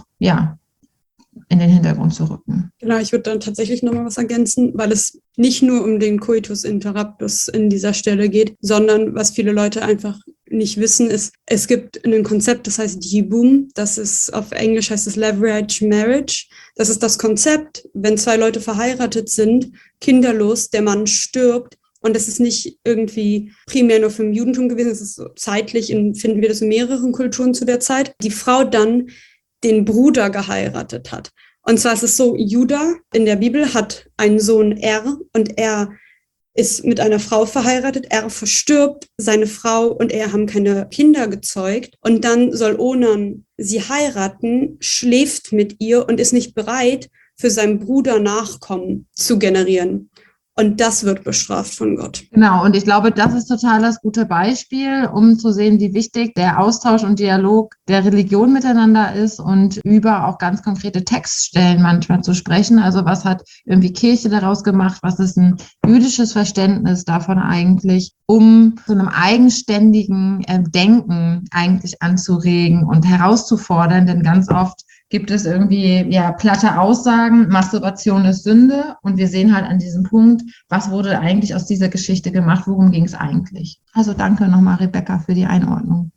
in den Hintergrund zu rücken. Genau, ich würde dann tatsächlich nochmal was ergänzen, weil es nicht nur um den Coitus interruptus in dieser Stelle geht, sondern was viele Leute einfach nicht wissen, ist, es gibt ein Konzept, das heißt Yibum, das ist auf Englisch heißt es Leverage Marriage. Das ist das Konzept, wenn zwei Leute verheiratet sind, kinderlos, der Mann stirbt. Und das ist nicht irgendwie primär nur vom Judentum gewesen, es ist so zeitlich, finden wir das in mehreren Kulturen zu der Zeit, die Frau dann den Bruder geheiratet hat. Und zwar ist es so, Judah in der Bibel hat einen Sohn Er und er ist mit einer Frau verheiratet, er verstirbt, seine Frau und er haben keine Kinder gezeugt und dann soll Onan sie heiraten, schläft mit ihr und ist nicht bereit, für seinen Bruder Nachkommen zu generieren. Und das wird bestraft von Gott. Genau, und ich glaube, das ist total das gute Beispiel, um zu sehen, wie wichtig der Austausch und Dialog der Religion miteinander ist und über auch ganz konkrete Textstellen manchmal zu sprechen. Also was hat irgendwie Kirche daraus gemacht? Was ist ein jüdisches Verständnis davon eigentlich, um zu einem eigenständigen Denken eigentlich anzuregen und herauszufordern? Denn ganz oft gibt es irgendwie platte Aussagen, Masturbation ist Sünde, und wir sehen halt an diesem Punkt, was wurde eigentlich aus dieser Geschichte gemacht, worum ging es eigentlich? Also danke nochmal, Rebecca, für die Einordnung.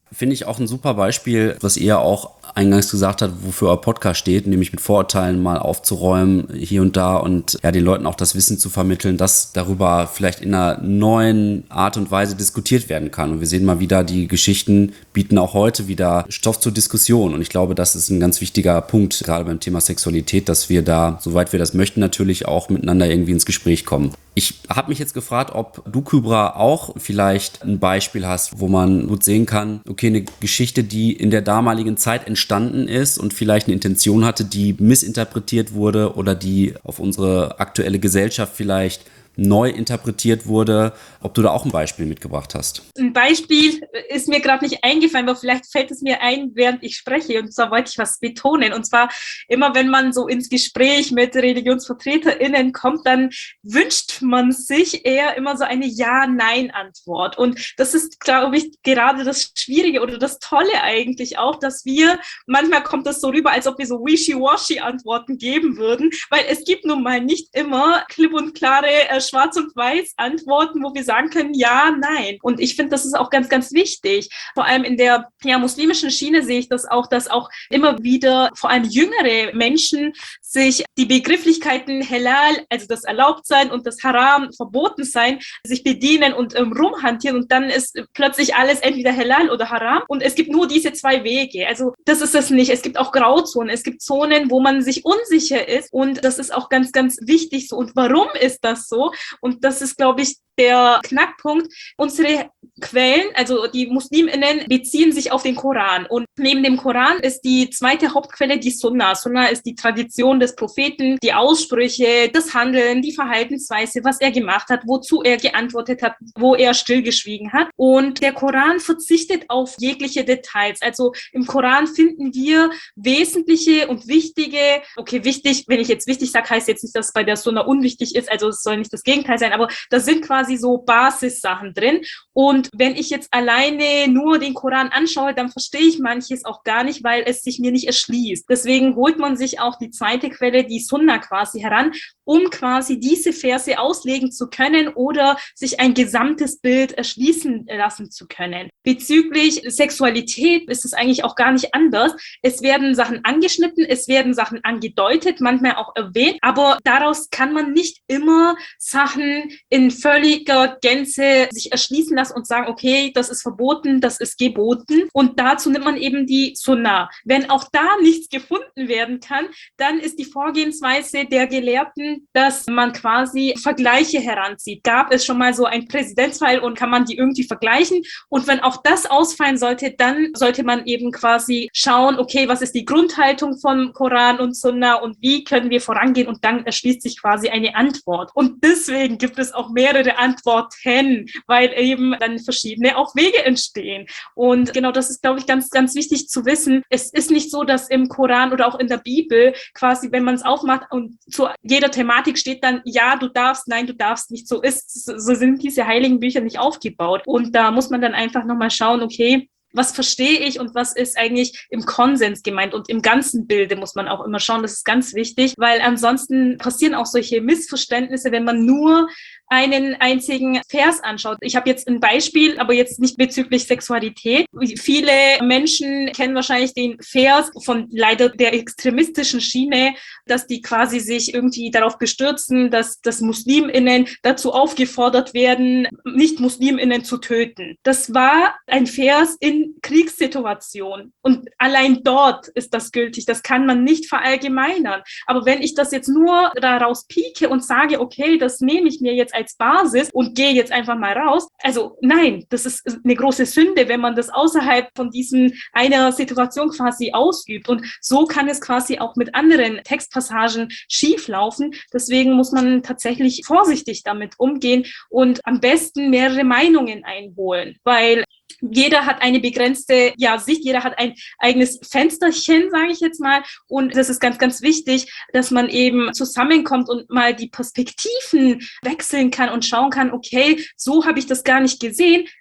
Finde ich auch ein super Beispiel, was ihr auch eingangs gesagt habt, wofür euer Podcast steht, nämlich mit Vorurteilen mal aufzuräumen hier und da und ja, den Leuten auch das Wissen zu vermitteln, dass darüber vielleicht in einer neuen Art und Weise diskutiert werden kann. Und wir sehen mal wieder, die Geschichten bieten auch heute wieder Stoff zur Diskussion. Und ich glaube, das ist ein ganz wichtiger Punkt, gerade beim Thema Sexualität, dass wir da, soweit wir das möchten, natürlich auch miteinander irgendwie ins Gespräch kommen. Ich habe mich jetzt gefragt, ob du, Kybra, auch vielleicht ein Beispiel hast, wo man gut sehen kann, okay, eine Geschichte, die in der damaligen Zeit entstanden ist und vielleicht eine Intention hatte, die missinterpretiert wurde oder die auf unsere aktuelle Gesellschaft vielleicht neu interpretiert wurde, ob du da auch ein Beispiel mitgebracht hast. Ein Beispiel ist mir gerade nicht eingefallen, aber vielleicht fällt es mir ein, während ich spreche. Und zwar wollte ich was betonen. Und zwar immer, wenn man so ins Gespräch mit ReligionsvertreterInnen kommt, dann wünscht man sich eher immer so eine Ja-Nein-Antwort. Und das ist, glaube ich, gerade das Schwierige oder das Tolle eigentlich auch, dass wir, manchmal kommt das so rüber, als ob wir so wishy-washy-Antworten geben würden, weil es gibt nun mal nicht immer klipp und klare Schwarz- und Weiß-Antworten, wo wir sagen können, ja, nein. Und ich finde, das ist auch ganz, ganz wichtig. Vor allem in der muslimischen Schiene sehe ich das auch, dass auch immer wieder vor allem jüngere Menschen sich die Begrifflichkeiten Halal, also das Erlaubtsein und das Haram, Verbotensein, sich bedienen und rumhantieren und dann ist plötzlich alles entweder Halal oder Haram und es gibt nur diese zwei Wege. Also das ist es nicht. Es gibt auch Grauzonen. Es gibt Zonen, wo man sich unsicher ist und das ist auch ganz, ganz wichtig so. Und warum ist das so? Und das ist, glaube ich, der Knackpunkt. Unsere Quellen, also die MuslimInnen, beziehen sich auf den Koran. Und neben dem Koran ist die zweite Hauptquelle die Sunna. Sunna ist die Tradition des Propheten, die Aussprüche, das Handeln, die Verhaltensweise, was er gemacht hat, wozu er geantwortet hat, wo er stillgeschwiegen hat. Und der Koran verzichtet auf jegliche Details. Also im Koran finden wir wesentliche und wichtige, okay, wichtig, wenn ich jetzt wichtig sage, heißt jetzt nicht, dass es bei der Sunna unwichtig ist, also es soll nicht das Gegenteil sein, aber da sind quasi so Basissachen drin. Und wenn ich jetzt alleine nur den Koran anschaue, dann verstehe ich manches auch gar nicht, weil es sich mir nicht erschließt. Deswegen holt man sich auch die zweite Quelle, die Sunna quasi heran, um quasi diese Verse auslegen zu können oder sich ein gesamtes Bild erschließen lassen zu können. Bezüglich Sexualität ist es eigentlich auch gar nicht anders. Es werden Sachen angeschnitten, es werden Sachen angedeutet, manchmal auch erwähnt, aber daraus kann man nicht immer Sachen in völliger Gänze sich erschließen lassen und sagen, okay, das ist verboten, das ist geboten. Und dazu nimmt man eben die Sunna. Wenn auch da nichts gefunden werden kann, dann ist die Vorgehensweise der Gelehrten, dass man quasi Vergleiche heranzieht. Gab es schon mal so ein Präzedenzfall und kann man die irgendwie vergleichen? Und wenn auch das ausfallen sollte, dann sollte man eben quasi schauen, okay, was ist die Grundhaltung von Koran und Sunna und wie können wir vorangehen? Und dann erschließt sich quasi eine Antwort. Und deswegen gibt es auch mehrere Antworten, weil eben dann verschiedene auch Wege entstehen. Und genau das ist, glaube ich, ganz, ganz wichtig zu wissen. Es ist nicht so, dass im Koran oder auch in der Bibel quasi, wenn man es aufmacht und zu jeder Thematik steht dann, ja, du darfst, nein, du darfst nicht. So sind diese heiligen Bücher nicht aufgebaut. Und da muss man dann einfach nochmal schauen, okay, was verstehe ich und was ist eigentlich im Konsens gemeint und im ganzen Bilde muss man auch immer schauen, das ist ganz wichtig, weil ansonsten passieren auch solche Missverständnisse, wenn man nur einen einzigen Vers anschaut. Ich habe jetzt ein Beispiel, aber jetzt nicht bezüglich Sexualität. Viele Menschen kennen wahrscheinlich den Vers von leider der extremistischen Schiene, dass die quasi sich irgendwie darauf bestürzen, dass MuslimInnen dazu aufgefordert werden, Nicht-MuslimInnen zu töten. Das war ein Vers in Kriegssituationen und allein dort ist das gültig. Das kann man nicht verallgemeinern. Aber wenn ich das jetzt nur daraus pieke und sage, okay, das nehme ich mir jetzt als Basis und gehe jetzt einfach mal raus. Also nein, das ist eine große Sünde, wenn man das außerhalb von diesen einer Situation quasi ausübt. Und so kann es quasi auch mit anderen Textpassagen schieflaufen. Deswegen muss man tatsächlich vorsichtig damit umgehen und am besten mehrere Meinungen einholen, weil jeder hat eine begrenzte Sicht, jeder hat ein eigenes Fensterchen, sage ich jetzt mal. Und das ist ganz, ganz wichtig, dass man eben zusammenkommt und mal die Perspektiven wechseln kann und schauen kann, okay, so habe ich das gar nicht gesehen.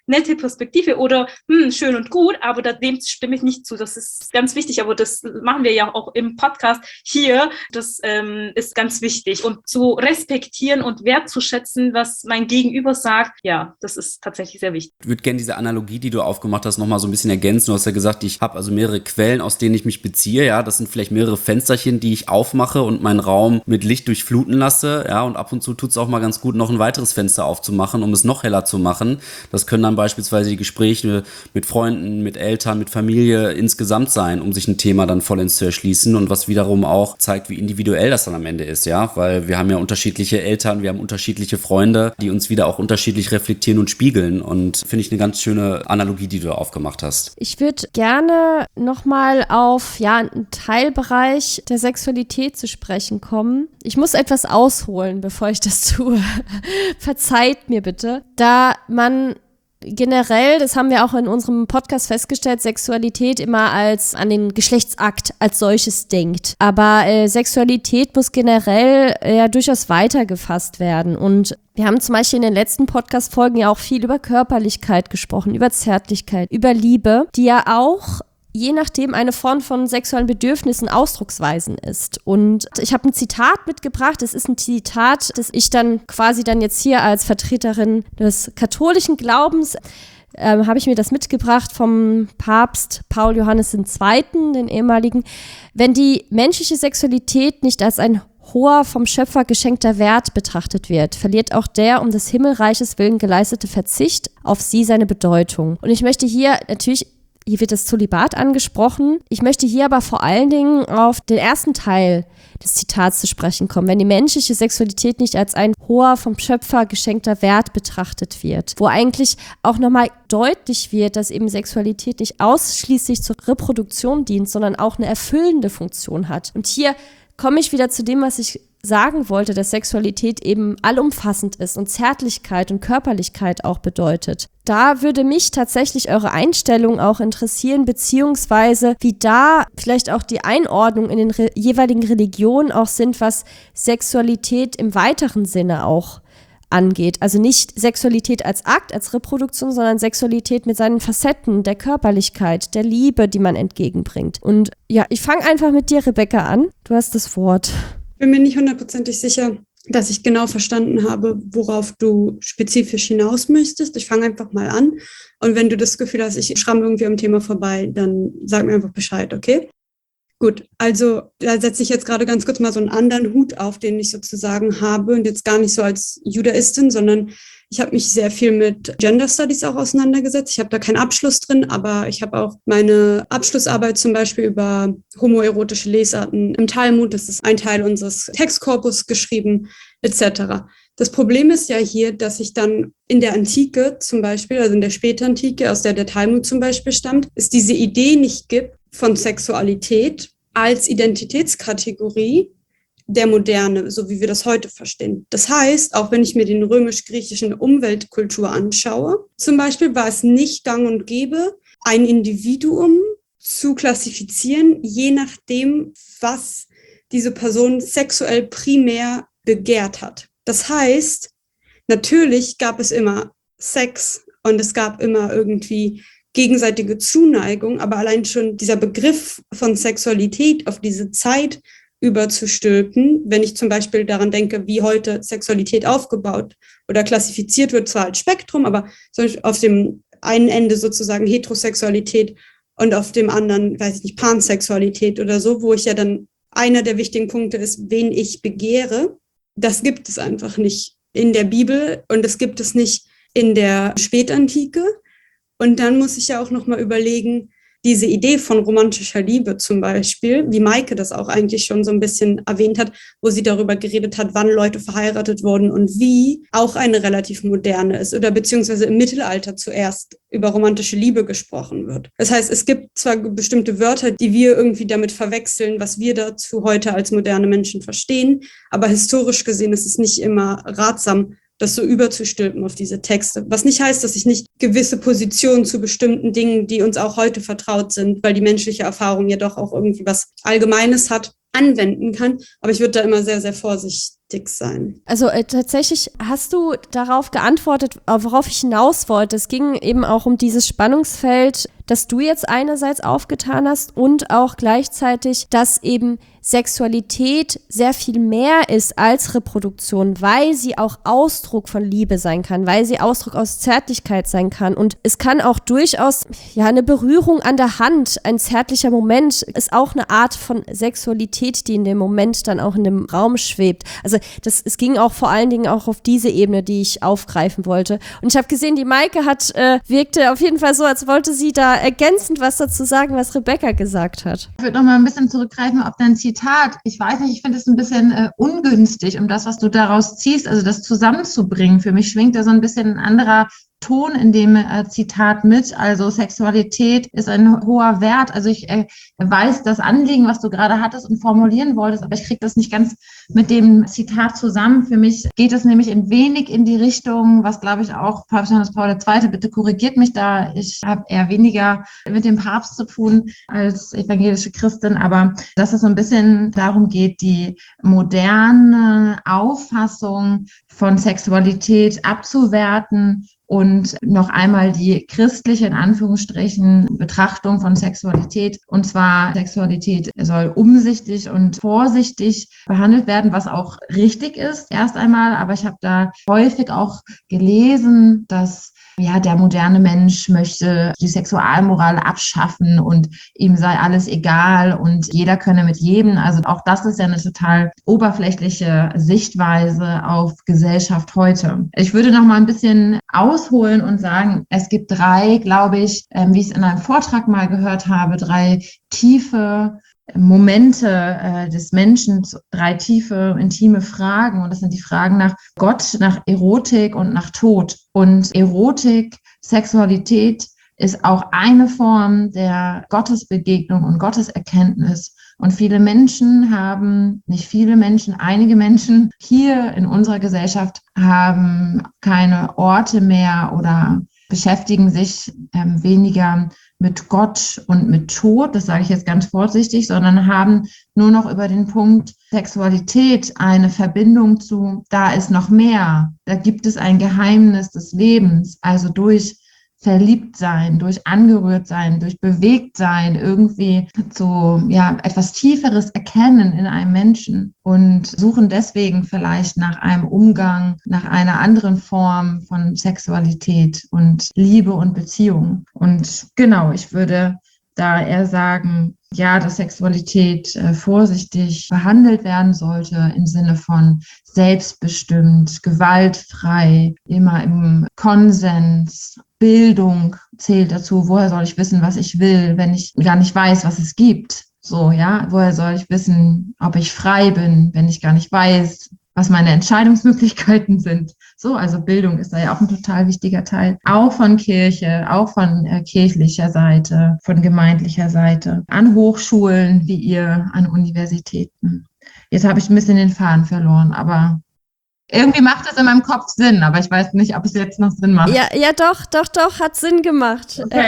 nette Perspektive oder schön und gut, aber dem stimme ich nicht zu. Das ist ganz wichtig, aber das machen wir ja auch im Podcast hier. Das ist ganz wichtig. Und zu respektieren und wertzuschätzen, was mein Gegenüber sagt, ja, das ist tatsächlich sehr wichtig. Ich würde gerne diese Analogie, die du aufgemacht hast, nochmal so ein bisschen ergänzen. Du hast ja gesagt, ich habe also mehrere Quellen, aus denen ich mich beziehe. Ja, das sind vielleicht mehrere Fensterchen, die ich aufmache und meinen Raum mit Licht durchfluten lasse. Ja, und ab und zu tut es auch mal ganz gut, noch ein weiteres Fenster aufzumachen, um es noch heller zu machen. Das können dann beispielsweise die Gespräche mit Freunden, mit Eltern, mit Familie insgesamt sein, um sich ein Thema dann vollends zu erschließen und was wiederum auch zeigt, wie individuell das dann am Ende ist, ja, weil wir haben ja unterschiedliche Eltern, wir haben unterschiedliche Freunde, die uns wieder auch unterschiedlich reflektieren und spiegeln und finde ich eine ganz schöne Analogie, die du aufgemacht hast. Ich würde gerne nochmal auf einen Teilbereich der Sexualität zu sprechen kommen. Ich muss etwas ausholen, bevor ich das tue. Verzeiht mir bitte. Da man generell, das haben wir auch in unserem Podcast festgestellt, Sexualität immer an den Geschlechtsakt als solches denkt. Aber Sexualität muss generell ja durchaus weiter gefasst werden. Und wir haben zum Beispiel in den letzten Podcast-Folgen ja auch viel über Körperlichkeit gesprochen, über Zärtlichkeit, über Liebe, die ja auch je nachdem eine Form von sexuellen Bedürfnissen, Ausdrucksweisen ist. Und ich habe ein Zitat mitgebracht. Es ist ein Zitat, das ich dann quasi jetzt hier als Vertreterin des katholischen Glaubens habe ich mir das mitgebracht vom Papst Paul Johannes II., den ehemaligen. Wenn die menschliche Sexualität nicht als ein hoher, vom Schöpfer geschenkter Wert betrachtet wird, verliert auch der um des Himmelreiches willen geleistete Verzicht auf sie seine Bedeutung. Und ich möchte hier natürlich, hier wird das Zölibat angesprochen. Ich möchte hier aber vor allen Dingen auf den ersten Teil des Zitats zu sprechen kommen. Wenn die menschliche Sexualität nicht als ein hoher, vom Schöpfer geschenkter Wert betrachtet wird, wo eigentlich auch nochmal deutlich wird, dass eben Sexualität nicht ausschließlich zur Reproduktion dient, sondern auch eine erfüllende Funktion hat. Und hier komme ich wieder zu dem, was ich sagen wollte, dass Sexualität eben allumfassend ist und Zärtlichkeit und Körperlichkeit auch bedeutet. Da würde mich tatsächlich eure Einstellung auch interessieren, beziehungsweise wie da vielleicht auch die Einordnung in den jeweiligen Religionen auch sind, was Sexualität im weiteren Sinne auch angeht. Also nicht Sexualität als Akt, als Reproduktion, sondern Sexualität mit seinen Facetten, der Körperlichkeit, der Liebe, die man entgegenbringt. Und ja, ich fange einfach mit dir, Rebecca, an. Du hast das Wort. Ich bin mir nicht hundertprozentig sicher, dass ich genau verstanden habe, worauf du spezifisch hinaus möchtest. Ich fange einfach mal an. Und wenn du das Gefühl hast, ich schramme irgendwie am Thema vorbei, dann sag mir einfach Bescheid, okay? Gut, also da setze ich jetzt gerade ganz kurz mal so einen anderen Hut auf, den ich sozusagen habe und jetzt gar nicht so als Judaistin, sondern ich habe mich sehr viel mit Gender Studies auch auseinandergesetzt. Ich habe da keinen Abschluss drin, aber ich habe auch meine Abschlussarbeit zum Beispiel über homoerotische Lesarten im Talmud, das ist ein Teil unseres Textkorpus, geschrieben, etc. Das Problem ist ja hier, dass ich dann in der Antike zum Beispiel, also in der Spätantike, aus der Talmud zum Beispiel stammt, es diese Idee nicht gibt von Sexualität als Identitätskategorie der Moderne, so wie wir das heute verstehen. Das heißt, auch wenn ich mir den römisch-griechischen Umweltkultur anschaue, zum Beispiel war es nicht gang und gäbe, ein Individuum zu klassifizieren, je nachdem, was diese Person sexuell primär begehrt hat. Das heißt, natürlich gab es immer Sex und es gab immer irgendwie gegenseitige Zuneigung, aber allein schon dieser Begriff von Sexualität auf diese Zeit überzustülpen, wenn ich zum Beispiel daran denke, wie heute Sexualität aufgebaut oder klassifiziert wird, zwar als Spektrum, aber auf dem einen Ende sozusagen Heterosexualität und auf dem anderen, weiß ich nicht, Pansexualität oder so, wo ich ja dann, einer der wichtigen Punkte ist, wen ich begehre. Das gibt es einfach nicht in der Bibel und das gibt es nicht in der Spätantike. Und dann muss ich ja auch nochmal überlegen, diese Idee von romantischer Liebe zum Beispiel, wie Maike das auch eigentlich schon so ein bisschen erwähnt hat, wo sie darüber geredet hat, wann Leute verheiratet wurden und wie, auch eine relativ moderne ist oder beziehungsweise im Mittelalter zuerst über romantische Liebe gesprochen wird. Das heißt, es gibt zwar bestimmte Wörter, die wir irgendwie damit verwechseln, was wir dazu heute als moderne Menschen verstehen, aber historisch gesehen ist es nicht immer ratsam, das so überzustülpen auf diese Texte. Was nicht heißt, dass ich nicht gewisse Positionen zu bestimmten Dingen, die uns auch heute vertraut sind, weil die menschliche Erfahrung ja doch auch irgendwie was Allgemeines hat, anwenden kann. Aber ich würde da immer sehr, sehr vorsichtig sein. Also tatsächlich hast du darauf geantwortet, worauf ich hinaus wollte. Es ging eben auch um dieses Spannungsfeld, das du jetzt einerseits aufgetan hast und auch gleichzeitig, dass eben Sexualität sehr viel mehr ist als Reproduktion, weil sie auch Ausdruck von Liebe sein kann, weil sie Ausdruck aus Zärtlichkeit sein kann. Und es kann auch durchaus, ja, eine Berührung an der Hand, ein zärtlicher Moment, ist auch eine Art von Sexualität, die in dem Moment dann auch in dem Raum schwebt. Also es ging auch vor allen Dingen auch auf diese Ebene, die ich aufgreifen wollte. Und ich habe gesehen, die Maike wirkte auf jeden Fall so, als wollte sie da ergänzend was dazu sagen, was Rebecca gesagt hat. Ich würde noch mal ein bisschen zurückgreifen auf dein Zitat. Ich weiß nicht, ich finde es ein bisschen ungünstig, um das, was du daraus ziehst, also das zusammenzubringen. Für mich schwingt da so ein bisschen ein anderer Ton in dem Zitat mit. Also Sexualität ist ein hoher Wert. Also ich weiß das Anliegen, was du gerade hattest und formulieren wolltest, aber ich kriege das nicht ganz mit dem Zitat zusammen. Für mich geht es nämlich ein wenig in die Richtung, was glaube ich auch Papst Johannes Paul II., bitte korrigiert mich da, ich habe eher weniger mit dem Papst zu tun als evangelische Christin, aber dass es so ein bisschen darum geht, die moderne Auffassung von Sexualität abzuwerten und noch einmal die christliche, in Anführungsstrichen, Betrachtung von Sexualität. Und zwar, Sexualität soll umsichtig und vorsichtig behandelt werden, was auch richtig ist, erst einmal. Aber ich habe da häufig auch gelesen, dass der moderne Mensch möchte die Sexualmoral abschaffen und ihm sei alles egal und jeder könne mit jedem. Also auch das ist ja eine total oberflächliche Sichtweise auf Gesellschaft heute. Ich würde noch mal ein bisschen ausholen und sagen, es gibt 3, glaube ich, wie ich es in einem Vortrag mal gehört habe, 3 tiefe Momente des Menschen, 3 tiefe, intime Fragen. Und das sind die Fragen nach Gott, nach Erotik und nach Tod. Und Erotik, Sexualität ist auch eine Form der Gottesbegegnung und Gotteserkenntnis. Und viele Menschen haben, nicht viele Menschen, einige Menschen hier in unserer Gesellschaft haben keine Orte mehr oder beschäftigen sich weniger mit Gott und mit Tod, das sage ich jetzt ganz vorsichtig, sondern haben nur noch über den Punkt Sexualität eine Verbindung zu, da ist noch mehr, da gibt es ein Geheimnis des Lebens, also durch Verliebtsein, durch Angerührtsein, durch Bewegtsein irgendwie so etwas Tieferes erkennen in einem Menschen und suchen deswegen vielleicht nach einem Umgang, nach einer anderen Form von Sexualität und Liebe und Beziehung. Und genau, ich würde da eher sagen, dass Sexualität vorsichtig behandelt werden sollte im Sinne von selbstbestimmt, gewaltfrei, immer im Konsens. Bildung zählt dazu. Woher soll ich wissen, was ich will, wenn ich gar nicht weiß, was es gibt? Woher soll ich wissen, ob ich frei bin, wenn ich gar nicht weiß, was meine Entscheidungsmöglichkeiten sind? Also Bildung ist da ja auch ein total wichtiger Teil. Auch von Kirche, auch von kirchlicher Seite, von gemeindlicher Seite, an Hochschulen wie ihr, an Universitäten. Jetzt habe ich ein bisschen den Faden verloren, aber irgendwie macht es in meinem Kopf Sinn, aber ich weiß nicht, ob es jetzt noch Sinn macht. Ja, doch, hat Sinn gemacht. Okay.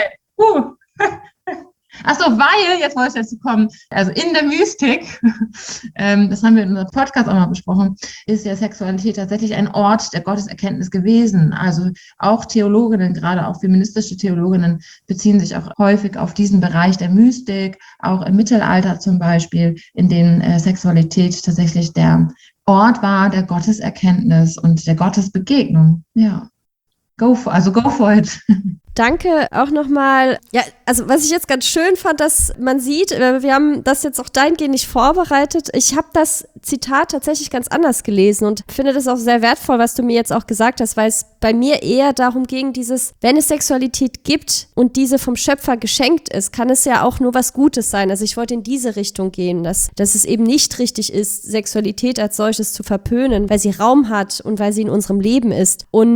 Achso, weil, jetzt wollte ich dazu kommen, also in der Mystik, das haben wir in unserem Podcast auch mal besprochen, ist ja Sexualität tatsächlich ein Ort der Gotteserkenntnis gewesen. Also auch Theologinnen, gerade auch feministische Theologinnen, beziehen sich auch häufig auf diesen Bereich der Mystik, auch im Mittelalter zum Beispiel, in dem Sexualität tatsächlich der Ort war der Gotteserkenntnis und der Gottesbegegnung. Ja, go for it. Danke auch nochmal. Ja, also was ich jetzt ganz schön fand, dass man sieht, wir haben das jetzt auch dahingehend nicht vorbereitet. Ich habe das Zitat tatsächlich ganz anders gelesen und finde das auch sehr wertvoll, was du mir jetzt auch gesagt hast, weil es bei mir eher darum ging, wenn es Sexualität gibt und diese vom Schöpfer geschenkt ist, kann es ja auch nur was Gutes sein. Also ich wollte in diese Richtung gehen, dass es eben nicht richtig ist, Sexualität als solches zu verpönen, weil sie Raum hat und weil sie in unserem Leben ist. Und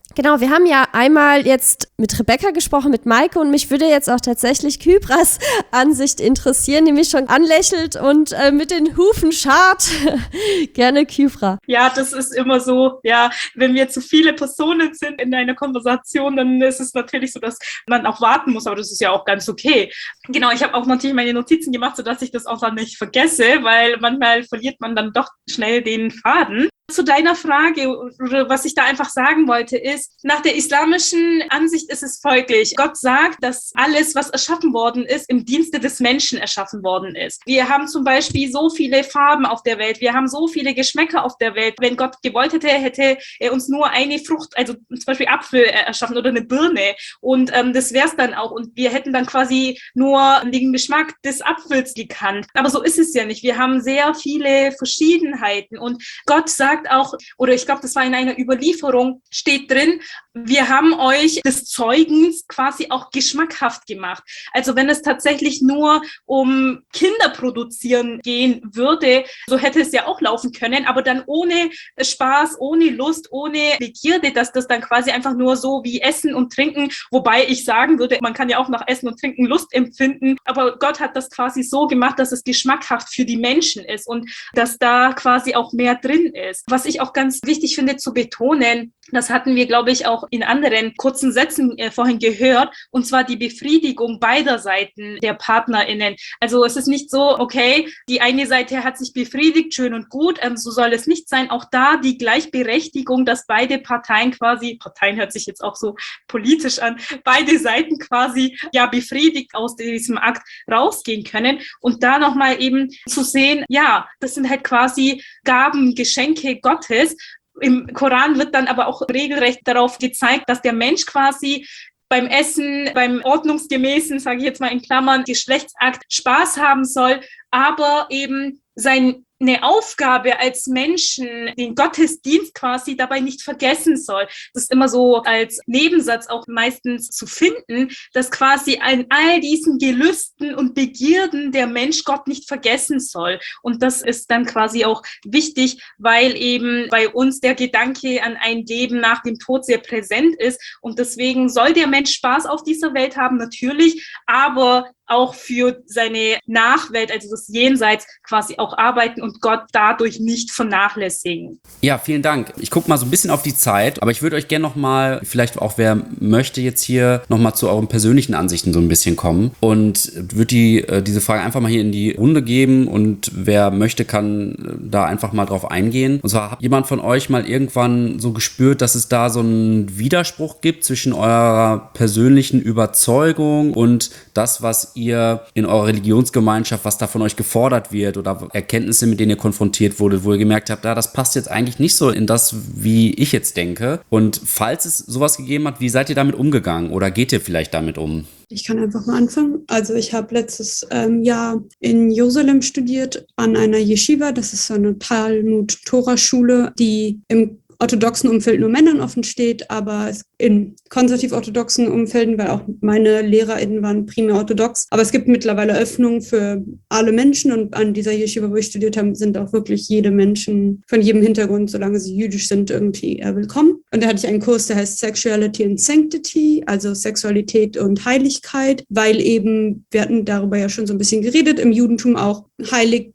Genau, wir haben ja einmal jetzt mit Rebecca gesprochen, mit Maike, und mich würde jetzt auch tatsächlich Kybras Ansicht interessieren, die mich schon anlächelt und mit den Hufen scharrt. Gerne Kybra. Ja, das ist immer so, ja, wenn wir zu viele Personen sind in einer Konversation, dann ist es natürlich so, dass man auch warten muss, aber das ist ja auch ganz okay. Genau, ich habe auch natürlich meine Notizen gemacht, sodass ich das auch dann nicht vergesse, weil manchmal verliert man dann doch schnell den Faden. Zu deiner Frage, oder was ich da einfach sagen wollte, ist, nach der islamischen Ansicht ist es folglich. Gott sagt, dass alles, was erschaffen worden ist, im Dienste des Menschen erschaffen worden ist. Wir haben zum Beispiel so viele Farben auf der Welt, wir haben so viele Geschmäcker auf der Welt. Wenn Gott gewollt hätte, hätte er uns nur eine Frucht, also zum Beispiel Apfel erschaffen oder eine Birne, und das wäre es dann auch. Und wir hätten dann quasi nur den Geschmack des Apfels gekannt. Aber so ist es ja nicht. Wir haben sehr viele Verschiedenheiten, und Gott sagt auch, oder ich glaube, das war in einer Überlieferung, steht drin, wir haben euch des Zeugens quasi auch geschmackhaft gemacht. Also wenn es tatsächlich nur um Kinder produzieren gehen würde, so hätte es ja auch laufen können, aber dann ohne Spaß, ohne Lust, ohne Begierde, dass das dann quasi einfach nur so wie Essen und Trinken, wobei ich sagen würde, man kann ja auch nach Essen und Trinken Lust empfinden, aber Gott hat das quasi so gemacht, dass es geschmackhaft für die Menschen ist und dass da quasi auch mehr drin ist. Was ich auch ganz wichtig finde zu betonen, das hatten wir, glaube ich, auch in anderen kurzen Sätzen vorhin gehört, und zwar die Befriedigung beider Seiten der PartnerInnen. Also es ist nicht so, okay, die eine Seite hat sich befriedigt, schön und gut, so soll es nicht sein. Auch da die Gleichberechtigung, dass beide Parteien quasi, Parteien hört sich jetzt auch so politisch an, beide Seiten quasi ja befriedigt aus diesem Akt rausgehen können. Und da nochmal eben zu sehen, ja, das sind halt quasi Gaben, Geschenke Gottes. Im Koran wird dann aber auch regelrecht darauf gezeigt, dass der Mensch quasi beim Essen, beim ordnungsgemäßen, sage ich jetzt mal in Klammern, Geschlechtsakt Spaß haben soll, aber eben seine Aufgabe als Menschen, den Gottesdienst quasi dabei nicht vergessen soll. Das ist immer so als Nebensatz auch meistens zu finden, dass quasi an all diesen Gelüsten und Begierden der Mensch Gott nicht vergessen soll. Und das ist dann quasi auch wichtig, weil eben bei uns der Gedanke an ein Leben nach dem Tod sehr präsent ist. Und deswegen soll der Mensch Spaß auf dieser Welt haben, natürlich, aber auch für seine Nachwelt, also das Jenseits, quasi auch arbeiten und Gott dadurch nicht vernachlässigen. Ja, vielen Dank. Ich gucke mal so ein bisschen auf die Zeit, aber ich würde euch gerne nochmal, vielleicht auch wer möchte jetzt hier nochmal zu euren persönlichen Ansichten so ein bisschen kommen und würde diese Frage einfach mal hier in die Runde geben, und wer möchte, kann da einfach mal drauf eingehen. Und zwar, hat jemand von euch mal irgendwann so gespürt, dass es da so einen Widerspruch gibt zwischen eurer persönlichen Überzeugung und das, was ihr in eurer Religionsgemeinschaft, was da von euch gefordert wird, oder Erkenntnisse, mit denen ihr konfrontiert wurdet, wo ihr gemerkt habt, das passt jetzt eigentlich nicht so in das, wie ich jetzt denke. Und falls es sowas gegeben hat, wie seid ihr damit umgegangen oder geht ihr vielleicht damit um? Ich kann einfach mal anfangen. Also ich habe letztes Jahr in Jerusalem studiert an einer Yeshiva. Das ist so eine Talmud-Tora-Schule, die im orthodoxen Umfeld nur Männern offen steht, aber in konservativ-orthodoxen Umfelden, weil auch meine LehrerInnen waren primär orthodox. Aber es gibt mittlerweile Öffnungen für alle Menschen, und an dieser Yeshiva, wo ich studiert habe, sind auch wirklich jede Menschen von jedem Hintergrund, solange sie jüdisch sind, irgendwie willkommen. Und da hatte ich einen Kurs, der heißt Sexuality and Sanctity, also Sexualität und Heiligkeit, weil eben, wir hatten darüber ja schon so ein bisschen geredet, im Judentum auch Heiligkeit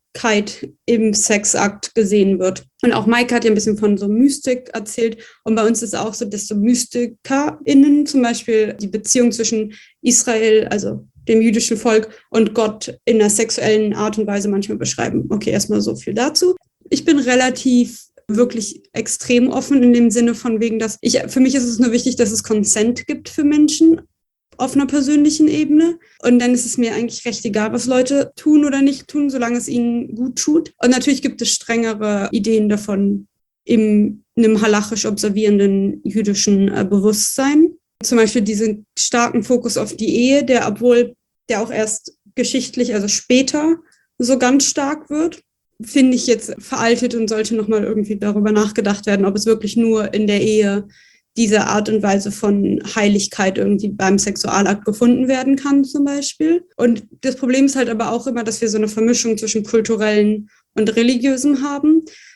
im Sexakt gesehen wird. Und auch Maike hat ja ein bisschen von so Mystik erzählt. Und bei uns ist auch so, dass so MystikerInnen zum Beispiel die Beziehung zwischen Israel, also dem jüdischen Volk, und Gott in einer sexuellen Art und Weise manchmal beschreiben. Okay, erstmal so viel dazu. Ich bin relativ wirklich extrem offen in dem Sinne von wegen, dass für mich ist es nur wichtig, dass es Consent gibt für Menschen auf einer persönlichen Ebene. Und dann ist es mir eigentlich recht egal, was Leute tun oder nicht tun, solange es ihnen gut tut. Und natürlich gibt es strengere Ideen davon in einem halachisch observierenden jüdischen Bewusstsein. Zum Beispiel diesen starken Fokus auf die Ehe, der auch erst geschichtlich, also später, so ganz stark wird, finde ich jetzt veraltet und sollte nochmal irgendwie darüber nachgedacht werden, ob es wirklich nur in der Ehe diese Art und Weise von Heiligkeit irgendwie beim Sexualakt gefunden werden kann zum Beispiel. Und das Problem ist halt aber auch immer, dass wir so eine Vermischung zwischen kulturellen und religiösem haben.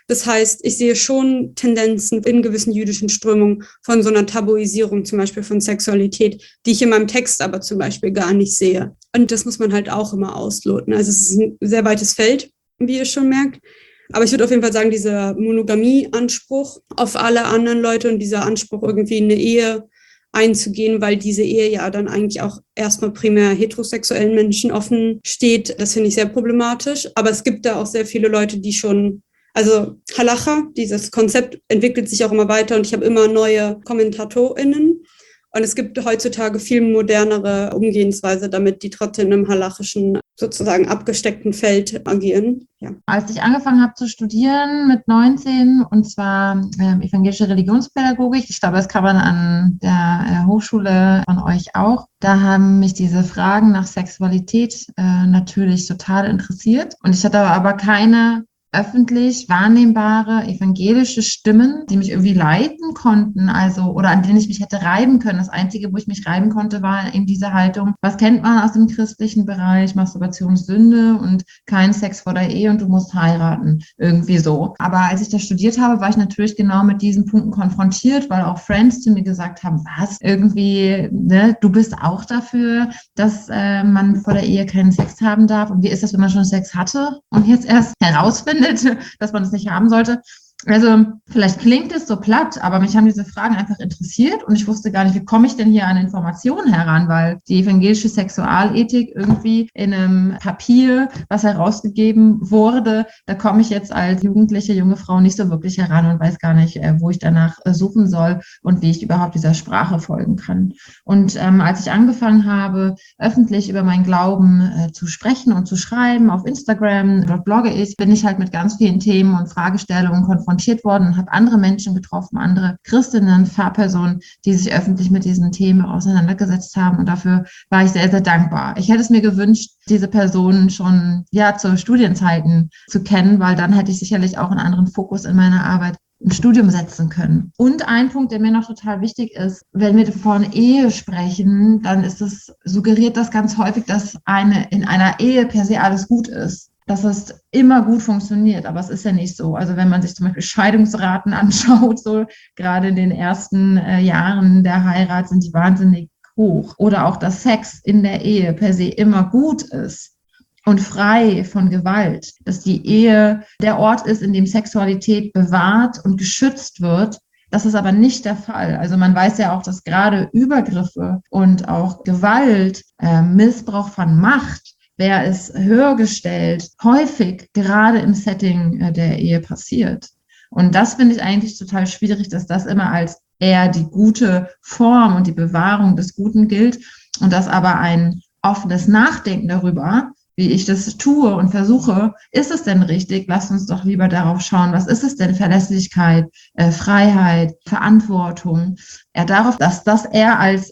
Das heißt, ich sehe schon Tendenzen in gewissen jüdischen Strömungen von so einer Tabuisierung, zum Beispiel von Sexualität, die ich in meinem Text aber zum Beispiel gar nicht sehe. Und das muss man halt auch immer ausloten. Also es ist ein sehr weites Feld, wie ihr schon merkt. Aber ich würde auf jeden Fall sagen, dieser Monogamie-Anspruch auf alle anderen Leute und dieser Anspruch, irgendwie in eine Ehe einzugehen, weil diese Ehe ja dann eigentlich auch erstmal primär heterosexuellen Menschen offen steht, das finde ich sehr problematisch. Aber es gibt da auch sehr viele Leute, die schon, also Halacha, dieses Konzept entwickelt sich auch immer weiter und ich habe immer neue KommentatorInnen. Und es gibt heutzutage viel modernere Umgehensweise, damit die trotzdem im halachischen, sozusagen abgesteckten Feld agieren. Ja. Als ich angefangen habe zu studieren mit 19, und zwar evangelische Religionspädagogik, ich glaube, das kann man an der Hochschule von euch auch, da haben mich diese Fragen nach Sexualität natürlich total interessiert. Und ich hatte aber keine öffentlich wahrnehmbare evangelische Stimmen, die mich irgendwie leiten konnten, also oder an denen ich mich hätte reiben können. Das Einzige, wo ich mich reiben konnte, war eben diese Haltung, was kennt man aus dem christlichen Bereich, Masturbationssünde und kein Sex vor der Ehe und du musst heiraten, irgendwie so. Aber als ich das studiert habe, war ich natürlich genau mit diesen Punkten konfrontiert, weil auch Friends zu mir gesagt haben, was, irgendwie, ne, du bist auch dafür, dass man vor der Ehe keinen Sex haben darf und wie ist das, wenn man schon Sex hatte und jetzt erst herausfindet, dass man es nicht haben sollte. Also vielleicht klingt es so platt, aber mich haben diese Fragen einfach interessiert und ich wusste gar nicht, wie komme ich denn hier an Informationen heran, weil die evangelische Sexualethik irgendwie in einem Papier, was herausgegeben wurde, da komme ich jetzt als jugendliche junge Frau nicht so wirklich heran und weiß gar nicht, wo ich danach suchen soll und wie ich überhaupt dieser Sprache folgen kann. Und als ich angefangen habe, öffentlich über meinen Glauben zu sprechen und zu schreiben auf Instagram, dort blogge ich, bin ich halt mit ganz vielen Themen und Fragestellungen konfrontiert worden und habe andere Menschen getroffen, andere Christinnen, Pfarrpersonen, die sich öffentlich mit diesen Themen auseinandergesetzt haben. Und dafür war ich sehr, sehr dankbar. Ich hätte es mir gewünscht, diese Personen schon zu Studienzeiten zu kennen, weil dann hätte ich sicherlich auch einen anderen Fokus in meiner Arbeit im Studium setzen können. Und ein Punkt, der mir noch total wichtig ist, wenn wir von Ehe sprechen, dann suggeriert das ganz häufig, dass in einer Ehe per se alles gut ist, dass es immer gut funktioniert, aber es ist ja nicht so. Also wenn man sich zum Beispiel Scheidungsraten anschaut, so gerade in den ersten Jahren der Heirat sind die wahnsinnig hoch. Oder auch, dass Sex in der Ehe per se immer gut ist und frei von Gewalt, dass die Ehe der Ort ist, in dem Sexualität bewahrt und geschützt wird. Das ist aber nicht der Fall. Also man weiß ja auch, dass gerade Übergriffe und auch Gewalt, Missbrauch von Macht, wer ist höher gestellt, häufig gerade im Setting der Ehe passiert. Und das finde ich eigentlich total schwierig, dass das immer als eher die gute Form und die Bewahrung des Guten gilt und dass aber ein offenes Nachdenken darüber, wie ich das tue und versuche, ist es denn richtig? Lasst uns doch lieber darauf schauen, was ist es denn? Verlässlichkeit, Freiheit, Verantwortung. Darauf, dass das eher als,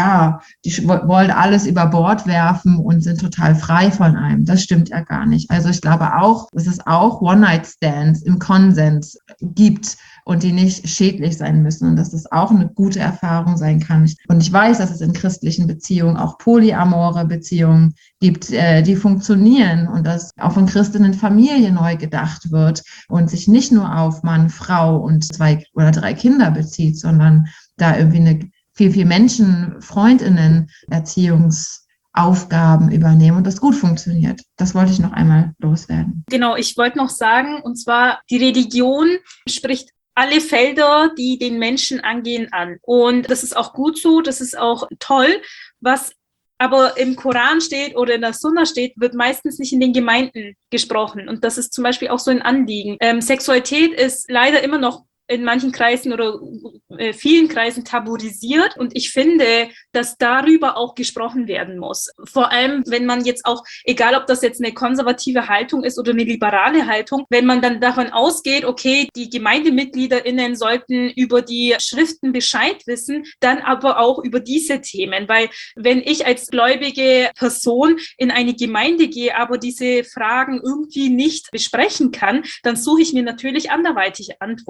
die wollen alles über Bord werfen und sind total frei von einem. Das stimmt ja gar nicht. Also ich glaube auch, dass es auch One-Night-Stands im Konsens gibt und die nicht schädlich sein müssen und dass das auch eine gute Erfahrung sein kann. Und ich weiß, dass es in christlichen Beziehungen auch polyamore Beziehungen gibt, die funktionieren und dass auch von Christinnen Familie neu gedacht wird und sich nicht nur auf Mann, Frau und 2 oder 3 Kinder bezieht, sondern da irgendwie eine viel Menschen, Freundinnen, Erziehungsaufgaben übernehmen und das gut funktioniert. Das wollte ich noch einmal loswerden. Genau, ich wollte noch sagen, und zwar die Religion spricht alle Felder, die den Menschen angehen, an. Und das ist auch gut so, das ist auch toll. Was aber im Koran steht oder in der Sunna steht, wird meistens nicht in den Gemeinden gesprochen. Und das ist zum Beispiel auch so ein Anliegen. Sexualität ist leider immer noch in manchen Kreisen oder vielen Kreisen tabuisiert. Und ich finde, dass darüber auch gesprochen werden muss. Vor allem, wenn man jetzt auch, egal ob das jetzt eine konservative Haltung ist oder eine liberale Haltung, wenn man dann davon ausgeht, okay, die GemeindemitgliederInnen sollten über die Schriften Bescheid wissen, dann aber auch über diese Themen. Weil wenn ich als gläubige Person in eine Gemeinde gehe, aber diese Fragen irgendwie nicht besprechen kann, dann suche ich mir natürlich anderweitig Antworten.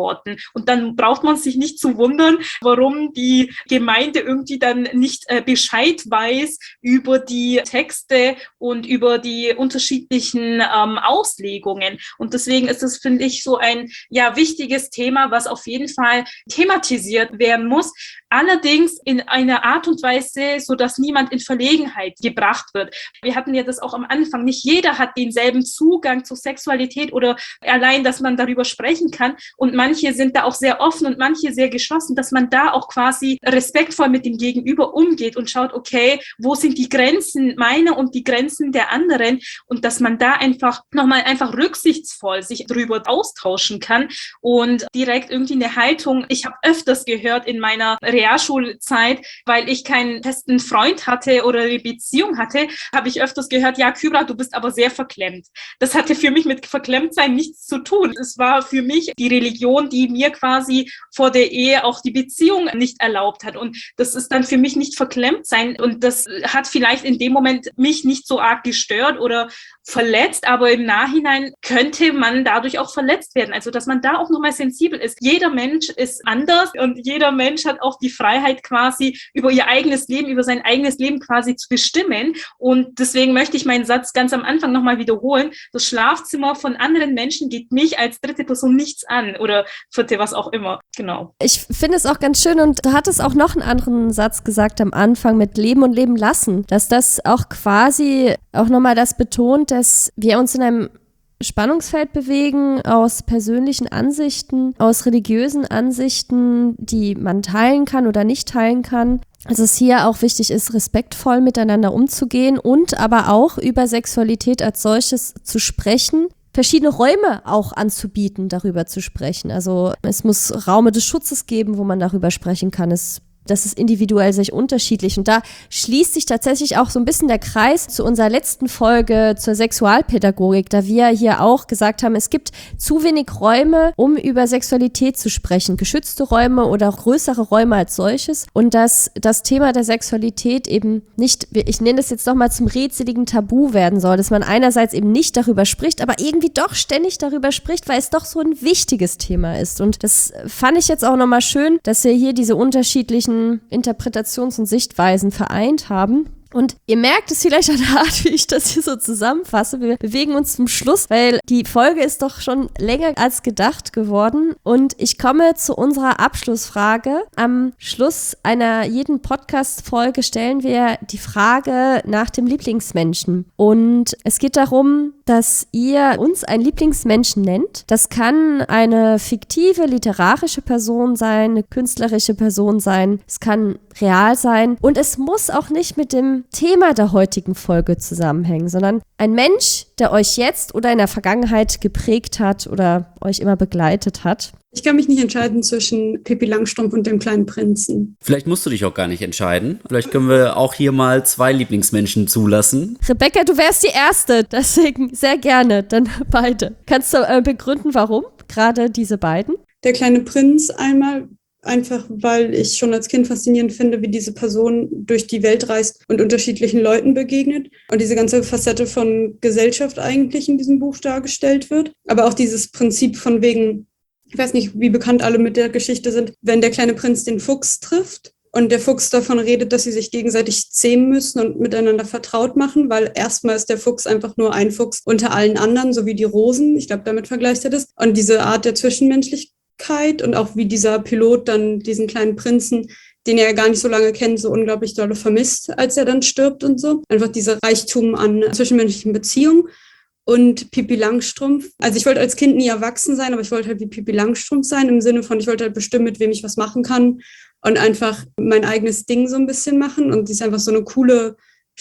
Und dann braucht man sich nicht zu wundern, warum die Gemeinde irgendwie dann nicht Bescheid weiß über die Texte und über die unterschiedlichen Auslegungen. Und deswegen ist das, finde ich, so ein wichtiges Thema, was auf jeden Fall thematisiert werden muss. Allerdings in einer Art und Weise, so dass niemand in Verlegenheit gebracht wird. Wir hatten ja das auch am Anfang. Nicht jeder hat denselben Zugang zur Sexualität oder allein, dass man darüber sprechen kann. Und manche sind da auch sehr offen und manche sehr geschlossen, dass man da auch quasi respektvoll mit dem Gegenüber umgeht und schaut, okay, wo sind die Grenzen meiner und die Grenzen der anderen? Und dass man da einfach nochmal rücksichtsvoll sich darüber austauschen kann und direkt irgendwie eine Haltung. Ich habe öfters gehört in meiner Realschulzeit, weil ich keinen festen Freund hatte oder eine Beziehung hatte, habe ich öfters gehört, ja, Kybra, du bist aber sehr verklemmt. Das hatte für mich mit Verklemmtsein nichts zu tun. Es war für mich die Religion, die mir quasi vor der Ehe auch die Beziehung nicht erlaubt hat. Und das ist dann für mich nicht verklemmt sein. Und das hat vielleicht in dem Moment mich nicht so arg gestört oder verletzt, aber im Nachhinein könnte man dadurch auch verletzt werden. Also, dass man da auch nochmal sensibel ist. Jeder Mensch ist anders und jeder Mensch hat auch die Freiheit quasi über ihr eigenes Leben, über sein eigenes Leben quasi zu bestimmen. Und deswegen möchte ich meinen Satz ganz am Anfang nochmal wiederholen. Das Schlafzimmer von anderen Menschen geht mich als dritte Person nichts an oder vierte, was auch immer. Genau. Ich finde es auch ganz schön und du hattest auch noch einen anderen Satz gesagt am Anfang mit Leben und Leben lassen, dass das auch quasi auch nochmal das betont, dass wir uns in einem Spannungsfeld bewegen aus persönlichen Ansichten, aus religiösen Ansichten, die man teilen kann oder nicht teilen kann. Also es hier auch wichtig ist, respektvoll miteinander umzugehen und aber auch über Sexualität als solches zu sprechen, verschiedene Räume auch anzubieten, darüber zu sprechen. Also es muss Räume des Schutzes geben, wo man darüber sprechen kann. Das ist individuell sehr unterschiedlich. Und da schließt sich tatsächlich auch so ein bisschen der Kreis zu unserer letzten Folge zur Sexualpädagogik, da wir hier auch gesagt haben, es gibt zu wenig Räume, um über Sexualität zu sprechen. Geschützte Räume oder größere Räume als solches. Und dass das Thema der Sexualität eben nicht, ich nenne das jetzt nochmal zum rätseligen Tabu werden soll, dass man einerseits eben nicht darüber spricht, aber irgendwie doch ständig darüber spricht, weil es doch so ein wichtiges Thema ist. Und das fand ich jetzt auch nochmal schön, dass wir hier diese unterschiedlichen Interpretations- und Sichtweisen vereint haben. Und ihr merkt es vielleicht an der Art, wie ich das hier so zusammenfasse. Wir bewegen uns zum Schluss, weil die Folge ist doch schon länger als gedacht geworden. Und ich komme zu unserer Abschlussfrage. Am Schluss einer jeden Podcast-Folge stellen wir die Frage nach dem Lieblingsmenschen. Und es geht darum, dass ihr uns einen Lieblingsmenschen nennt. Das kann eine fiktive, literarische Person sein, eine künstlerische Person sein. Es kann real sein. Und es muss auch nicht mit dem Thema der heutigen Folge zusammenhängen, sondern ein Mensch, der euch jetzt oder in der Vergangenheit geprägt hat oder euch immer begleitet hat. Ich kann mich nicht entscheiden zwischen Pippi Langstrumpf und dem kleinen Prinzen. Vielleicht musst du dich auch gar nicht entscheiden. Vielleicht können wir auch hier mal 2 Lieblingsmenschen zulassen. Rebecca, du wärst die Erste, deswegen sehr gerne, dann beide. Kannst du begründen, warum gerade diese beiden? Der kleine Prinz einmal, einfach weil ich schon als Kind faszinierend finde, wie diese Person durch die Welt reist und unterschiedlichen Leuten begegnet. Und diese ganze Facette von Gesellschaft eigentlich in diesem Buch dargestellt wird. Aber auch dieses Prinzip von wegen, ich weiß nicht, wie bekannt alle mit der Geschichte sind, wenn der kleine Prinz den Fuchs trifft und der Fuchs davon redet, dass sie sich gegenseitig zähmen müssen und miteinander vertraut machen, weil erstmal ist der Fuchs einfach nur ein Fuchs unter allen anderen, so wie die Rosen. Ich glaube, damit vergleicht er das. Und diese Art der Zwischenmenschlichkeit und auch wie dieser Pilot dann diesen kleinen Prinzen, den er ja gar nicht so lange kennt, so unglaublich dolle vermisst, als er dann stirbt und so. Einfach dieser Reichtum an zwischenmenschlichen Beziehungen. Und Pippi Langstrumpf. Also ich wollte als Kind nie erwachsen sein, aber ich wollte halt wie Pippi Langstrumpf sein, im Sinne von, ich wollte halt bestimmen, mit wem ich was machen kann und einfach mein eigenes Ding so ein bisschen machen. Und sie ist einfach so eine coole,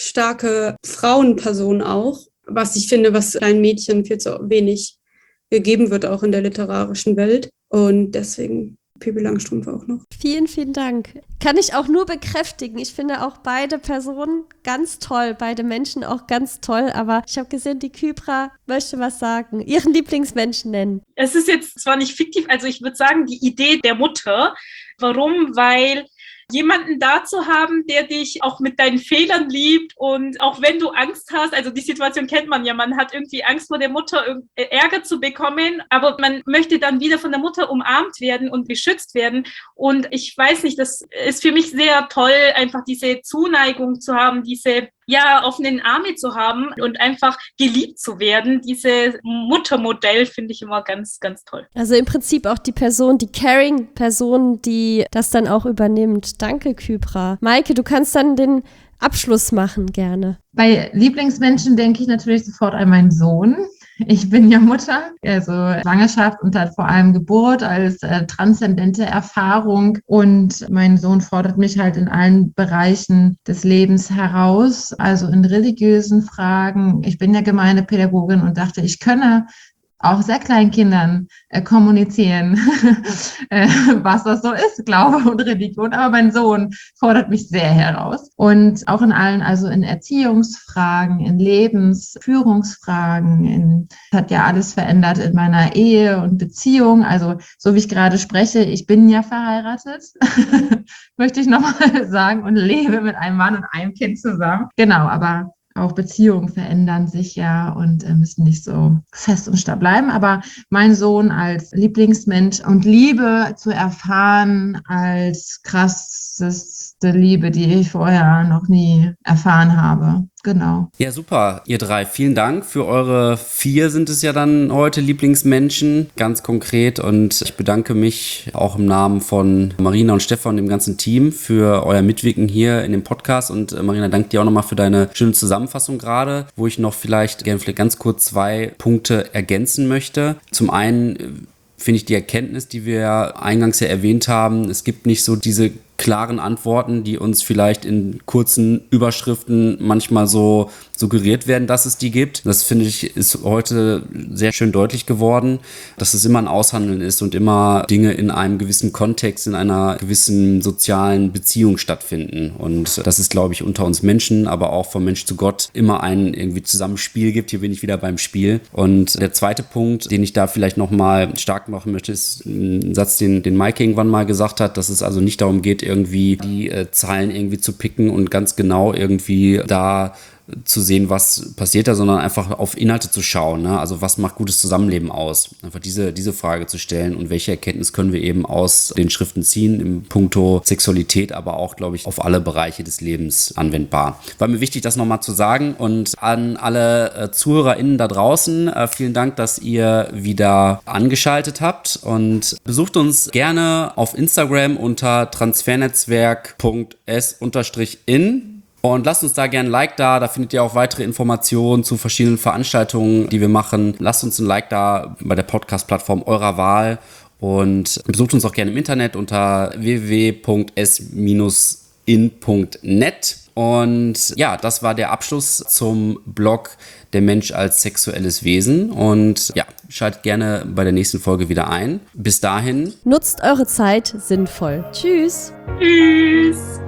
starke Frauenperson auch, was ich finde, was kleinen Mädchen viel zu wenig gegeben wird, auch in der literarischen Welt. Und deswegen Pippi Langstrumpf auch noch. Vielen, vielen Dank. Kann ich auch nur bekräftigen. Ich finde auch beide Personen ganz toll, beide Menschen auch ganz toll, aber ich habe gesehen, die Kybra möchte was sagen, ihren Lieblingsmenschen nennen. Es ist jetzt zwar nicht fiktiv, also ich würde sagen, die Idee der Mutter. Warum? Weil jemanden da zu haben, der dich auch mit deinen Fehlern liebt und auch wenn du Angst hast, also die Situation kennt man ja, man hat irgendwie Angst vor der Mutter Ärger zu bekommen, aber man möchte dann wieder von der Mutter umarmt werden und beschützt werden und ich weiß nicht, das ist für mich sehr toll, einfach diese Zuneigung zu haben, diese offenen Arme zu haben und einfach geliebt zu werden. Dieses Muttermodell finde ich immer ganz, ganz toll. Also im Prinzip auch die Person, die Caring-Person, die das dann auch übernimmt. Danke, Kybra. Maike, du kannst dann den Abschluss machen, gerne. Bei Lieblingsmenschen denke ich natürlich sofort an meinen Sohn. Ich bin ja Mutter, also Schwangerschaft und dann vor allem Geburt als transzendente Erfahrung. Und mein Sohn fordert mich halt in allen Bereichen des Lebens heraus, also in religiösen Fragen. Ich bin ja Gemeindepädagogin und dachte, ich könne auch sehr kleinen Kindern kommunizieren, was das so ist, Glaube und Religion. Aber mein Sohn fordert mich sehr heraus. Und auch in allen, also in Erziehungsfragen, in Lebensführungsfragen, hat ja alles verändert in meiner Ehe und Beziehung. Also so wie ich gerade spreche, ich bin ja verheiratet, möchte ich nochmal sagen, und lebe mit einem Mann und einem Kind zusammen. Genau, aber auch Beziehungen verändern sich ja und müssen nicht so fest und starr bleiben. Aber mein Sohn als Lieblingsmensch und Liebe zu erfahren als krasseste Liebe, die ich vorher noch nie erfahren habe. Genau. Ja, super, ihr drei. Vielen Dank für eure 4 sind es ja dann heute Lieblingsmenschen, ganz konkret. Und ich bedanke mich auch im Namen von Marina und Stefan und dem ganzen Team für euer Mitwirken hier in dem Podcast. Und Marina, danke dir auch nochmal für deine schöne Zusammenfassung gerade, wo ich noch vielleicht ganz kurz 2 Punkte ergänzen möchte. Zum einen finde ich die Erkenntnis, die wir eingangs ja erwähnt haben, es gibt nicht so diese klaren Antworten, die uns vielleicht in kurzen Überschriften manchmal so suggeriert werden, dass es die gibt. Das finde ich ist heute sehr schön deutlich geworden, dass es immer ein Aushandeln ist und immer Dinge in einem gewissen Kontext, in einer gewissen sozialen Beziehung stattfinden. Und das ist, glaube ich, unter uns Menschen, aber auch vom Mensch zu Gott immer ein irgendwie Zusammenspiel gibt. Hier bin ich wieder beim Spiel. Und der zweite Punkt, den ich da vielleicht nochmal stark machen möchte, ist ein Satz, den Maike irgendwann mal gesagt hat, dass es also nicht darum geht, irgendwie die Zahlen irgendwie zu picken und ganz genau irgendwie da zu sehen, was passiert da, sondern einfach auf Inhalte zu schauen. Ne? Also was macht gutes Zusammenleben aus? Einfach diese Frage zu stellen und welche Erkenntnis können wir eben aus den Schriften ziehen im Puncto Sexualität, aber auch, glaube ich, auf alle Bereiche des Lebens anwendbar. War mir wichtig, das nochmal zu sagen und an alle ZuhörerInnen da draußen, vielen Dank, dass ihr wieder angeschaltet habt und besucht uns gerne auf Instagram unter transfernetzwerk.s_in. Und lasst uns da gerne ein Like da findet ihr auch weitere Informationen zu verschiedenen Veranstaltungen, die wir machen. Lasst uns ein Like da bei der Podcast-Plattform eurer Wahl und besucht uns auch gerne im Internet unter www.s-in.net. Und ja, das war der Abschluss zum Blog Der Mensch als sexuelles Wesen. Und ja, schaltet gerne bei der nächsten Folge wieder ein. Bis dahin. Nutzt eure Zeit sinnvoll. Tschüss. Tschüss.